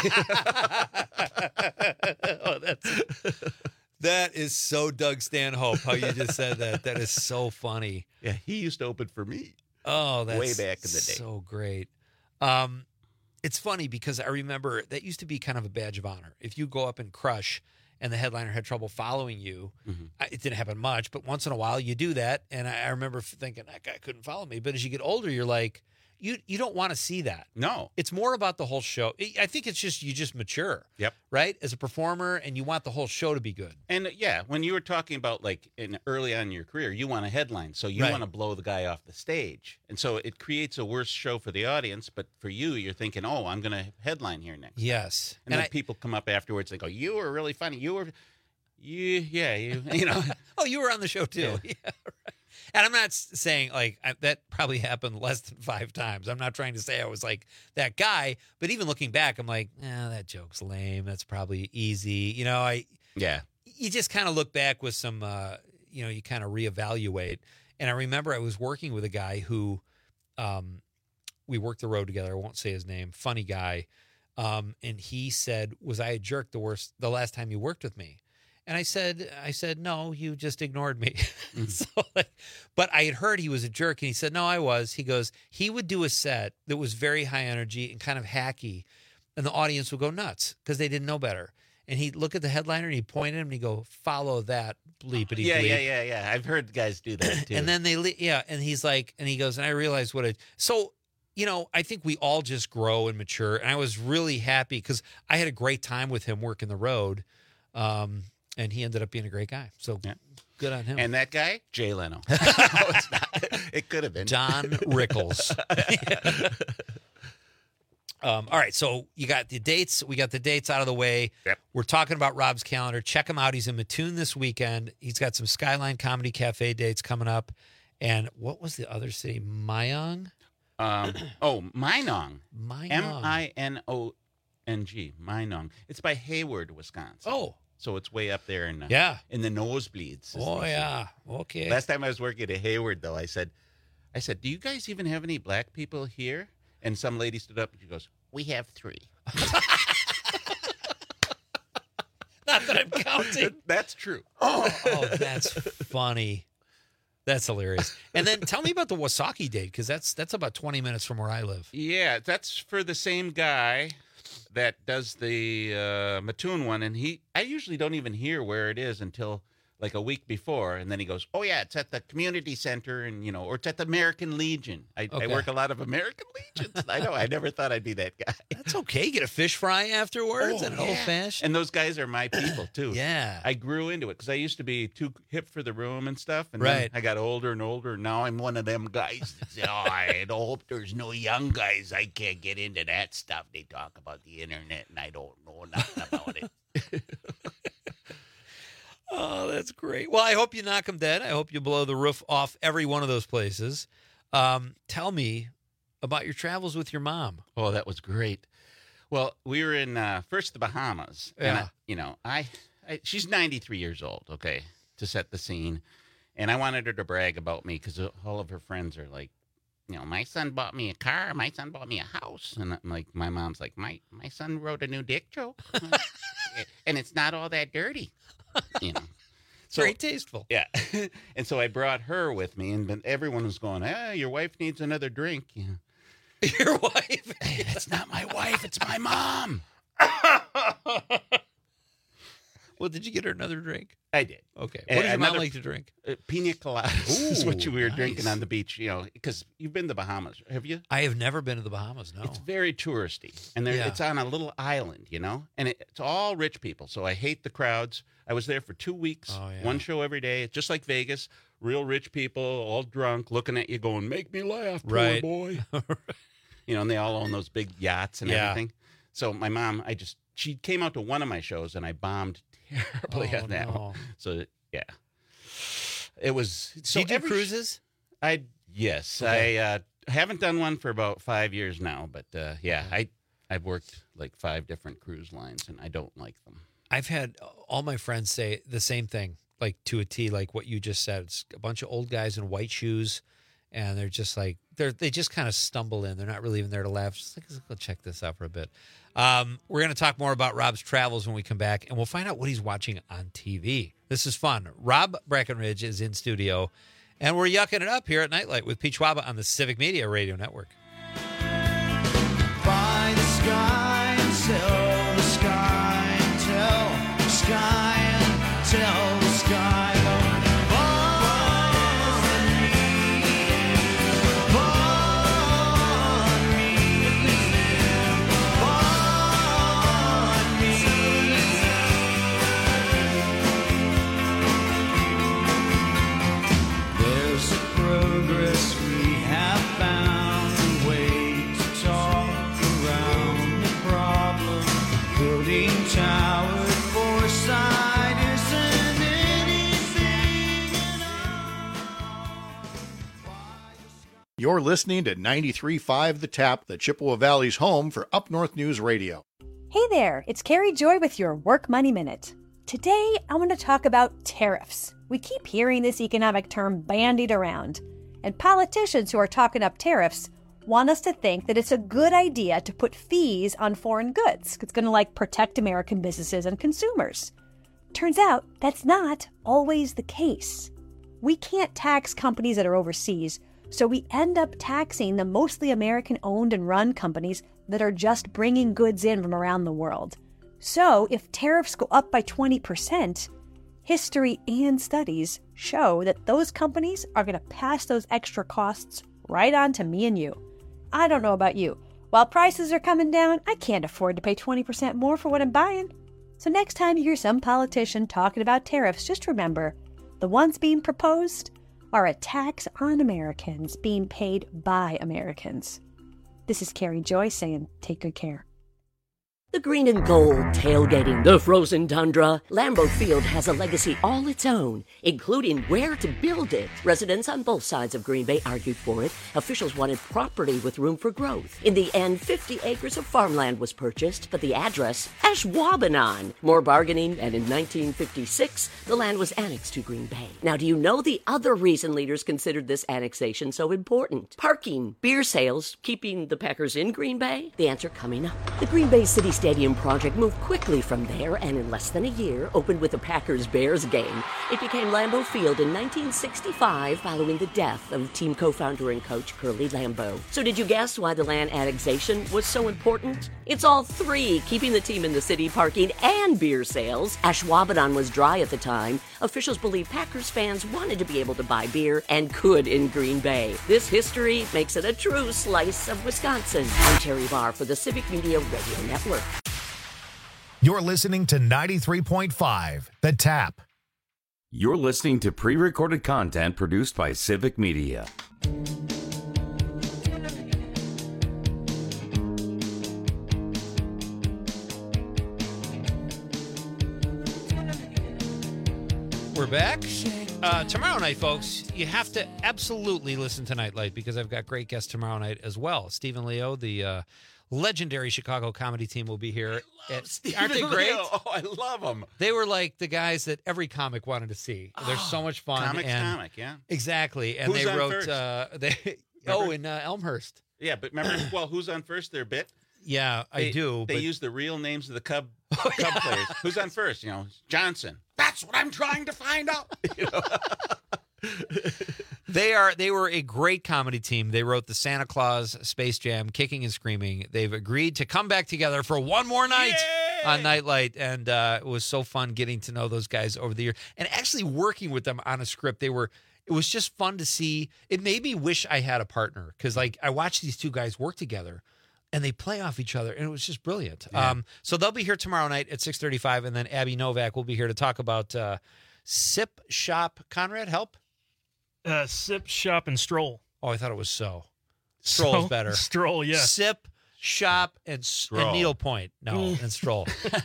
That is so Doug Stanhope. How you just said that. That is so funny. Yeah, he used to open for me. Oh, that's way back in the day. So great. It's funny because I remember that used to be kind of a badge of honor. If you go up and crush and the headliner had trouble following you, it didn't happen much, but once in a while you do that. And I remember thinking, that guy couldn't follow me. But as you get older, you're like, You don't want to see that. No. It's more about the whole show. I think it's just you just mature. Yep. Right? As a performer, and you want the whole show to be good. And yeah, when you were talking about like early on in your career, you want a headline. So you Right. want to blow the guy off the stage. And so it creates a worse show for the audience. But for you, you're thinking, oh, I'm going to headline here next. Yes. And then people come up afterwards. They go, you were really funny. You know. Oh, you were on the show too. Yeah, right. And I'm not saying like that probably happened less than 5 times. I'm not trying to say I was like that guy, but even looking back, I'm like, that joke's lame. That's probably easy. You just kind of look back with some, you kind of reevaluate. And I remember I was working with a guy who, we worked the road together. I won't say his name. Funny guy. And he said, was I a jerk the last time you worked with me? And I said, no, you just ignored me. But I had heard he was a jerk, and he said, no, I was. He goes, he would do a set that was very high energy and kind of hacky, and the audience would go nuts because they didn't know better. And he'd look at the headliner, and he'd point at him, and he'd go, follow that bleepity bleep. Yeah. I've heard guys do that too. And then and he's like, and he goes, and I realized so, I think we all just grow and mature. And I was really happy because I had a great time with him working the road. And he ended up being a great guy. So good on him. And that guy, Jay Leno. No, it's not. It could have been. Don Rickles. All right, so you got the dates. We got the dates out of the way. Yep. We're talking about Rob's calendar. Check him out. He's in Mattoon this weekend. He's got some Skyline Comedy Cafe dates coming up. And what was the other city? Minong? Minong. Minong. Minong. Minong. It's by Hayward, Wisconsin. Oh. So it's way up there in the nosebleeds. Oh, yeah. Okay. Last time I was working at Hayward, though, I said, do you guys even have any black people here? And some lady stood up and she goes, we have 3. Not that I'm counting. That's true. Oh, that's funny. That's hilarious. And then tell me about the Wasaki date, because that's about 20 minutes from where I live. Yeah, that's for the same guy that does the Mattoon one, and I usually don't even hear where it is until like a week before, and then he goes, oh yeah, it's at the community center, and or it's at the American Legion. I work a lot of American Legions. I know, I never thought I'd be that guy. That's okay. Get a fish fry afterwards and an old fashioned. And those guys are my people too. Yeah. I grew into it because I used to be too hip for the room and stuff, and then I got older and older, and now I'm one of them guys that say, I hope there's no young guys. I can't get into that stuff. They talk about the internet, and I don't know nothing about it. Oh, that's great. Well, I hope you knock them dead. I hope you blow the roof off every one of those places. Tell me about your travels with your mom. Oh, that was great. Well, we were in first the Bahamas. Yeah. And she's 93 years old, okay, to set the scene. And I wanted her to brag about me because all of her friends are like, my son bought me a car. My son bought me a house. And I'm like, my mom's like, my son wrote a new dick joke. And it's not all that dirty. So, very tasteful. Yeah. And so I brought her with me, and everyone was going, your wife needs another drink. Your wife? Hey, that's not my wife. It's my mom. Well, did you get her another drink? I did. Okay. What does your mom like to drink? Pina coladas is what we were drinking on the beach, because you've been to the Bahamas, have you? I have never been to the Bahamas, no. It's very touristy, and it's on a little island, and it's all rich people, so I hate the crowds. I was there for 2 weeks, one show every day, just like Vegas, real rich people, all drunk, looking at you going, make me laugh, poor boy. And they all own those big yachts and everything. So my mom, she came out to one of my shows, and I bombed terribly on that one. So, yeah. It was... So do you do cruises? Yes. Okay. I haven't done one for about 5 years now, but I've worked like 5 different cruise lines, and I don't like them. I've had all my friends say the same thing, like to a T, like what you just said. It's a bunch of old guys in white shoes, and they're just like, they just kind of stumble in. They're not really even there to laugh. Just like, let's go check this out for a bit. We're going to talk more about Rob's travels when we come back, and we'll find out what he's watching on TV. This is fun. Rob Breckenridge is in studio, and we're yucking it up here at Nightlight with Pete Schwaba on the Civic Media Radio Network. By the sky and tell the sky and tell the sky and tell the sky. You're listening to 93.5 The Tap, the Chippewa Valley's home for Up North News Radio. Hey there, it's Carrie Joy with your Work Money Minute. Today, I want to talk about tariffs. We keep hearing this economic term bandied around, and politicians who are talking up tariffs want us to think that it's a good idea to put fees on foreign goods. It's going to protect American businesses and consumers. Turns out that's not always the case. We can't tax companies that are overseas, so we end up taxing the mostly American-owned and run companies that are just bringing goods in from around the world. So if tariffs go up by 20%, history and studies show that those companies are going to pass those extra costs right on to me and you. I don't know about you. While prices are coming down, I can't afford to pay 20% more for what I'm buying. So next time you hear some politician talking about tariffs, just remember, the ones being proposed are a tax on Americans being paid by Americans. This is Carrie Joy saying, take good care. The green and gold tailgating, the frozen tundra. Lambeau Field has a legacy all its own, including where to build it. Residents on both sides of Green Bay argued for it. Officials wanted property with room for growth. In the end, 50 acres of farmland was purchased, but the address, Ashwaubenon. More bargaining, and in 1956, the land was annexed to Green Bay. Now, do you know the other reason leaders considered this annexation so important? Parking, beer sales, keeping the Packers in Green Bay? The answer coming up. The Green Bay City Stadium project moved quickly from there and in less than a year opened with a Packers-Bears game. It became Lambeau Field in 1965 following the death of team co-founder and coach Curly Lambeau. So did you guess why the land annexation was so important? It's all three, keeping the team in the city, parking, and beer sales. Ashwaubenon was dry at the time. Officials believe Packers fans wanted to be able to buy beer and could in Green Bay. This history makes it a true slice of Wisconsin. I'm Terry Barr for the Civic Media Radio Network. You're listening to 93.5 The Tap. You're listening to pre-recorded content produced by Civic Media. We're back. Tomorrow night, folks, you have to absolutely listen to Nightlight because I've got great guests tomorrow night as well. Stephen Leo, the legendary Chicago comedy team, will be here. Aren't they great? Oh, I love them. They were like the guys that every comic wanted to see. They're so much fun. Comic, yeah. Exactly. And Who's they on wrote, first? In Elmhurst. Yeah, but remember, Who's on First, their bit? Yeah, I do. They use the real names of the Cub players. Who's on first? Johnson. That's what I'm trying to find out. They were a great comedy team. They wrote the Santa Claus, Space Jam, Kicking and Screaming. They've agreed to come back together for one more night on Nightlight, and it was so fun getting to know those guys over the year and actually working with them on a script. It was just fun to see. It made me wish I had a partner because I watched these two guys work together. And they play off each other, and it was just brilliant. Yeah. So they'll be here tomorrow night at 6:35, and then Abby Novak will be here to talk about Sip, Shop. Conrad, help? Sip, Shop, and Stroll. Oh, I thought it was Stroll's better. Stroll, yeah. Sip, Shop, and Needlepoint. No, and Stroll.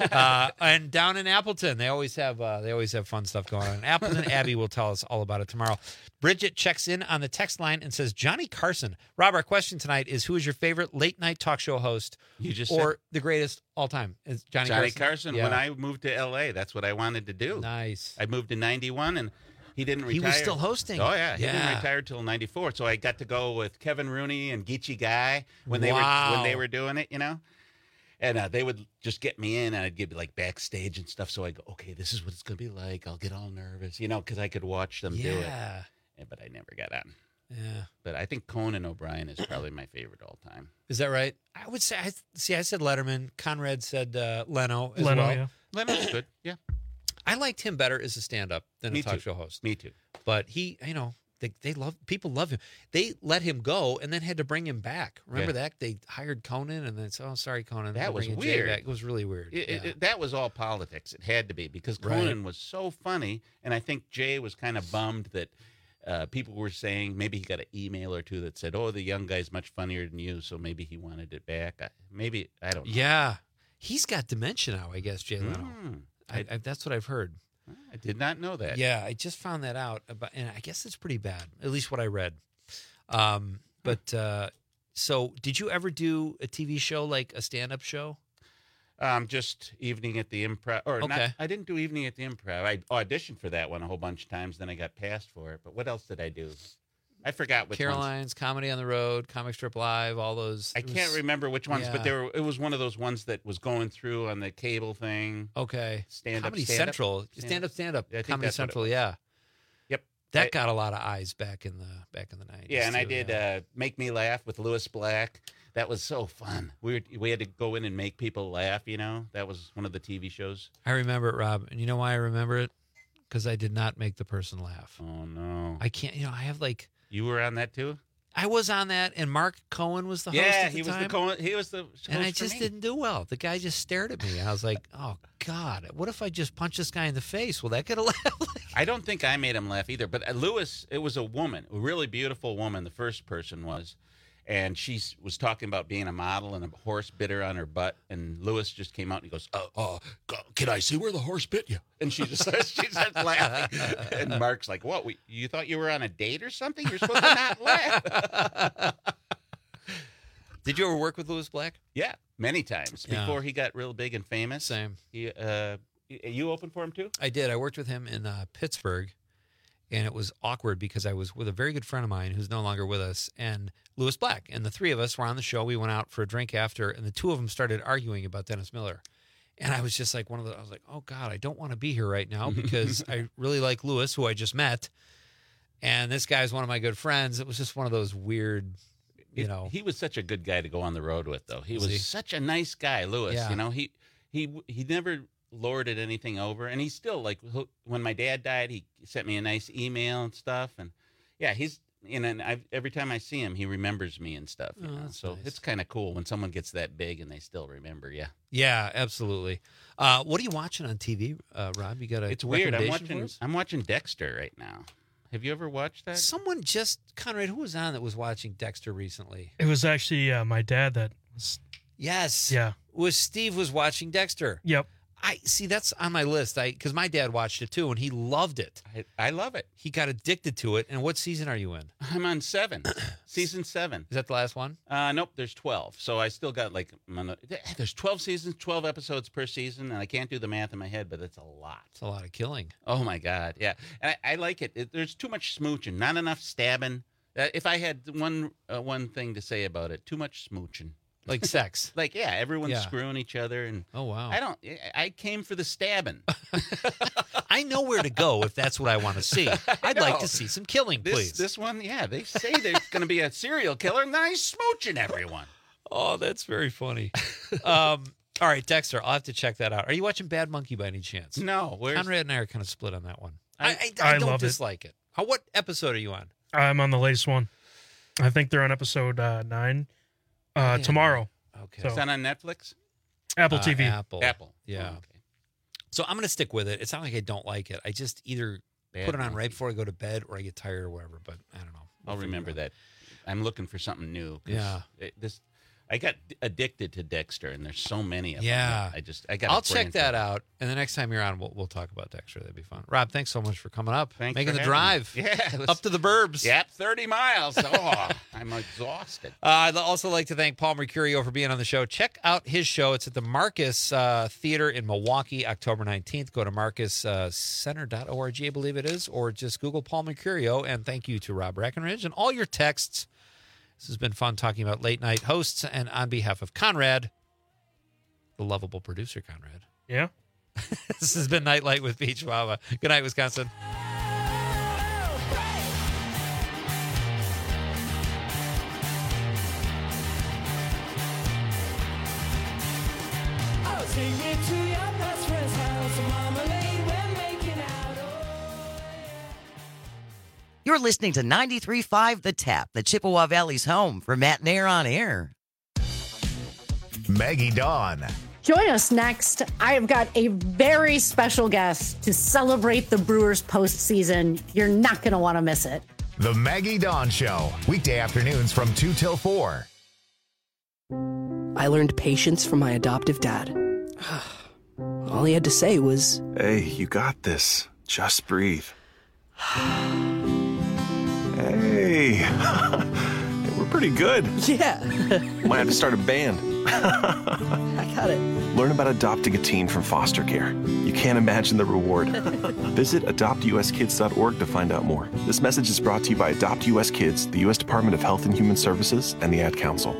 And down in Appleton, they always have fun stuff going on. In Appleton, Abby will tell us all about it tomorrow. Bridget checks in on the text line and says, Johnny Carson. Rob, our question tonight is, who is your favorite late night talk show host or the greatest all time? Is Johnny Carson. Yeah. When I moved to L.A., that's what I wanted to do. Nice. I moved in 91, and he didn't retire. He was still hosting. Oh, yeah. He didn't retire till 94. So I got to go with Kevin Rooney and Geechee Guy when they were doing it, And they would just get me in, and I'd get backstage and stuff. So I go, okay, this is what it's going to be like. I'll get all nervous, because I could watch them do it. But I never got on. Yeah. But I think Conan O'Brien is probably my favorite all time. Is that right? I would say, I said Letterman. Conrad said Leno as well. Yeah. Leno's good, yeah. I liked him better as a stand-up than a talk show host. Me too. But he, people love him. They let him go and then had to bring him back. Remember that? They hired Conan and then said, oh, sorry, Conan. That was weird. It was really weird. That was all politics. It had to be because Conan was so funny. And I think Jay was kind of bummed that people were saying maybe he got an email or two that said, oh, the young guy's much funnier than you. So maybe he wanted it back. I don't know. Yeah. He's got dementia now, I guess, Jay Leno. That's what I've heard. I did not know that. Yeah, I just found that out, and I guess it's pretty bad, at least what I read. But so did you ever do a TV show, like a stand-up show? Just Evening at the Improv. I didn't do Evening at the Improv. I auditioned for that one a whole bunch of times, then I got passed for it. But what else did I do? I forgot which Caroline's, ones. Comedy on the Road, Comic Strip Live, all those. I can't remember which ones, but it was one of those ones that was going through on the cable thing. Okay. Stand-up. Central. Stand-up. Yeah, I think Comedy that's Central, what it was. Yep. That got a lot of eyes back in the 90s. Yeah, and too, I did Make Me Laugh with Lewis Black. That was so fun. We had to go in and make people laugh, you know. That was one of the TV shows. I remember it, Rob. And you know why I remember it? Because I did not make the person laugh. Oh, no. I can't, I have like... You were on that too? I was on that, and Mark Cohen was the host at the time. He was the host. And I just didn't do well. The guy just stared at me. I was like, oh, God, what if I just punch this guy in the face? Will that get a laugh? I don't think I made him laugh either. But Lewis, it was a woman, a really beautiful woman, the first person was. And she was talking about being a model, and a horse bit her on her butt. And Lewis just came out and he goes, can I see where the horse bit you? And she starts laughing. And Mark's like, what? You thought you were on a date or something? You're supposed to not laugh. Did you ever work with Lewis Black? Yeah, many times. Before he got real big and famous. Same. You opened for him too? I did. I worked with him in Pittsburgh. And it was awkward because I was with a very good friend of mine who's no longer with us, and Lewis Black. And the three of us were on the show. We went out for a drink after, and the two of them started arguing about Dennis Miller. And I was just like, I was like, oh, God, I don't want to be here right now because I really like Lewis, who I just met. And this guy's one of my good friends. It was just one of those weird, He was such a good guy to go on the road with, though. He was such a nice guy, Lewis. Yeah. He never lorded anything over, and he's still like, when my dad died, he sent me a nice email and stuff, and he's every time I see him, he remembers me and stuff. So nice. It's kind of cool when someone gets that big and they still remember you. Yeah, absolutely. What are you watching on TV, Rob? You got a It's weird. I'm watching Dexter right now. Have you ever watched that? Someone Conrad, who was on that was watching Dexter recently? It was actually my dad that was. Yes. Yeah. Steve was watching Dexter. Yep. I see that's on my list. Because my dad watched it too, and he loved it. I love it. He got addicted to it. And what season are you in? I'm on 7, season 7. Is that the last one? Nope. There's 12. So I still got there's 12 seasons, 12 episodes per season, and I can't do the math in my head, but it's a lot. It's a lot of killing. Oh my God, yeah. And I like it. There's too much smooching, not enough stabbing. If I had one thing to say about it, too much smooching. Like sex. Everyone's screwing each other. And oh, wow. I came for the stabbing. I know where to go if that's what I want to see. I'd like to see some killing, please. This one, they say there's going to be a serial killer, and then he's smooching everyone. Oh, that's very funny. All right, Dexter, I'll have to check that out. Are you watching Bad Monkey by any chance? No. Conrad and I are kind of split on that one. I don't dislike it. What episode are you on? I'm on the latest one. I think they're on episode 9. Tomorrow. Okay. So. Is that on Netflix? Apple TV. Apple. Yeah. Oh, okay. So I'm going to stick with it. It's not like I don't like it. I just either put it on right before I go to bed or I get tired or whatever, but I don't know. I'll remember that. I'm looking for something new. Yeah. I got addicted to Dexter, and there's so many of them. Yeah. I'll check that out, and the next time you're on, we'll talk about Dexter. That'd be fun. Rob, thanks so much for coming up. Thanks making for the drive. Up to the burbs. Yep, 30 miles. Oh, I'm exhausted. I'd also like to thank Paul Mercurio for being on the show. Check out his show. It's at the Marcus Theater in Milwaukee, October 19th. Go to marcuscenter.org, I believe it is, or just Google Paul Mercurio. And thank you to Rob Breckenridge and all your texts. This has been fun talking about late night hosts, and on behalf of Conrad, the lovable producer, Conrad. Yeah. This has been Nightlight with Pete Schwaba. Good night, Wisconsin. I'll take you to your best friend's house, marmalade, we're making out. You're listening to 93.5 The Tap, the Chippewa Valley's home for Matt Nair on air. Maggie Dawn. Join us next. I have got a very special guest to celebrate the Brewers postseason. You're not going to want to miss it. The Maggie Dawn Show, weekday afternoons from 2 till 4. I learned patience from my adoptive dad. All he had to say was, "Hey, you got this. Just breathe." Hey, we're pretty good. Yeah. Might have to start a band. I got it. Learn about adopting a teen from foster care. You can't imagine the reward. Visit adoptuskids.org to find out more. This message is brought to you by Adopt US Kids, the U.S. Department of Health and Human Services, and the Ad Council.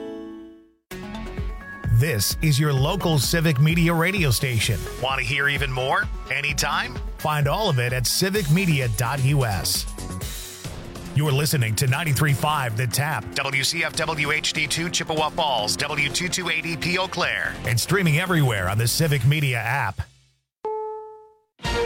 This is your local Civic Media radio station. Want to hear even more? Anytime? Find all of it at civicmedia.us. You're listening to 93.5 The Tap, WCFW HD2 Chippewa Falls, W228EP Eau Claire, and streaming everywhere on the Civic Media app.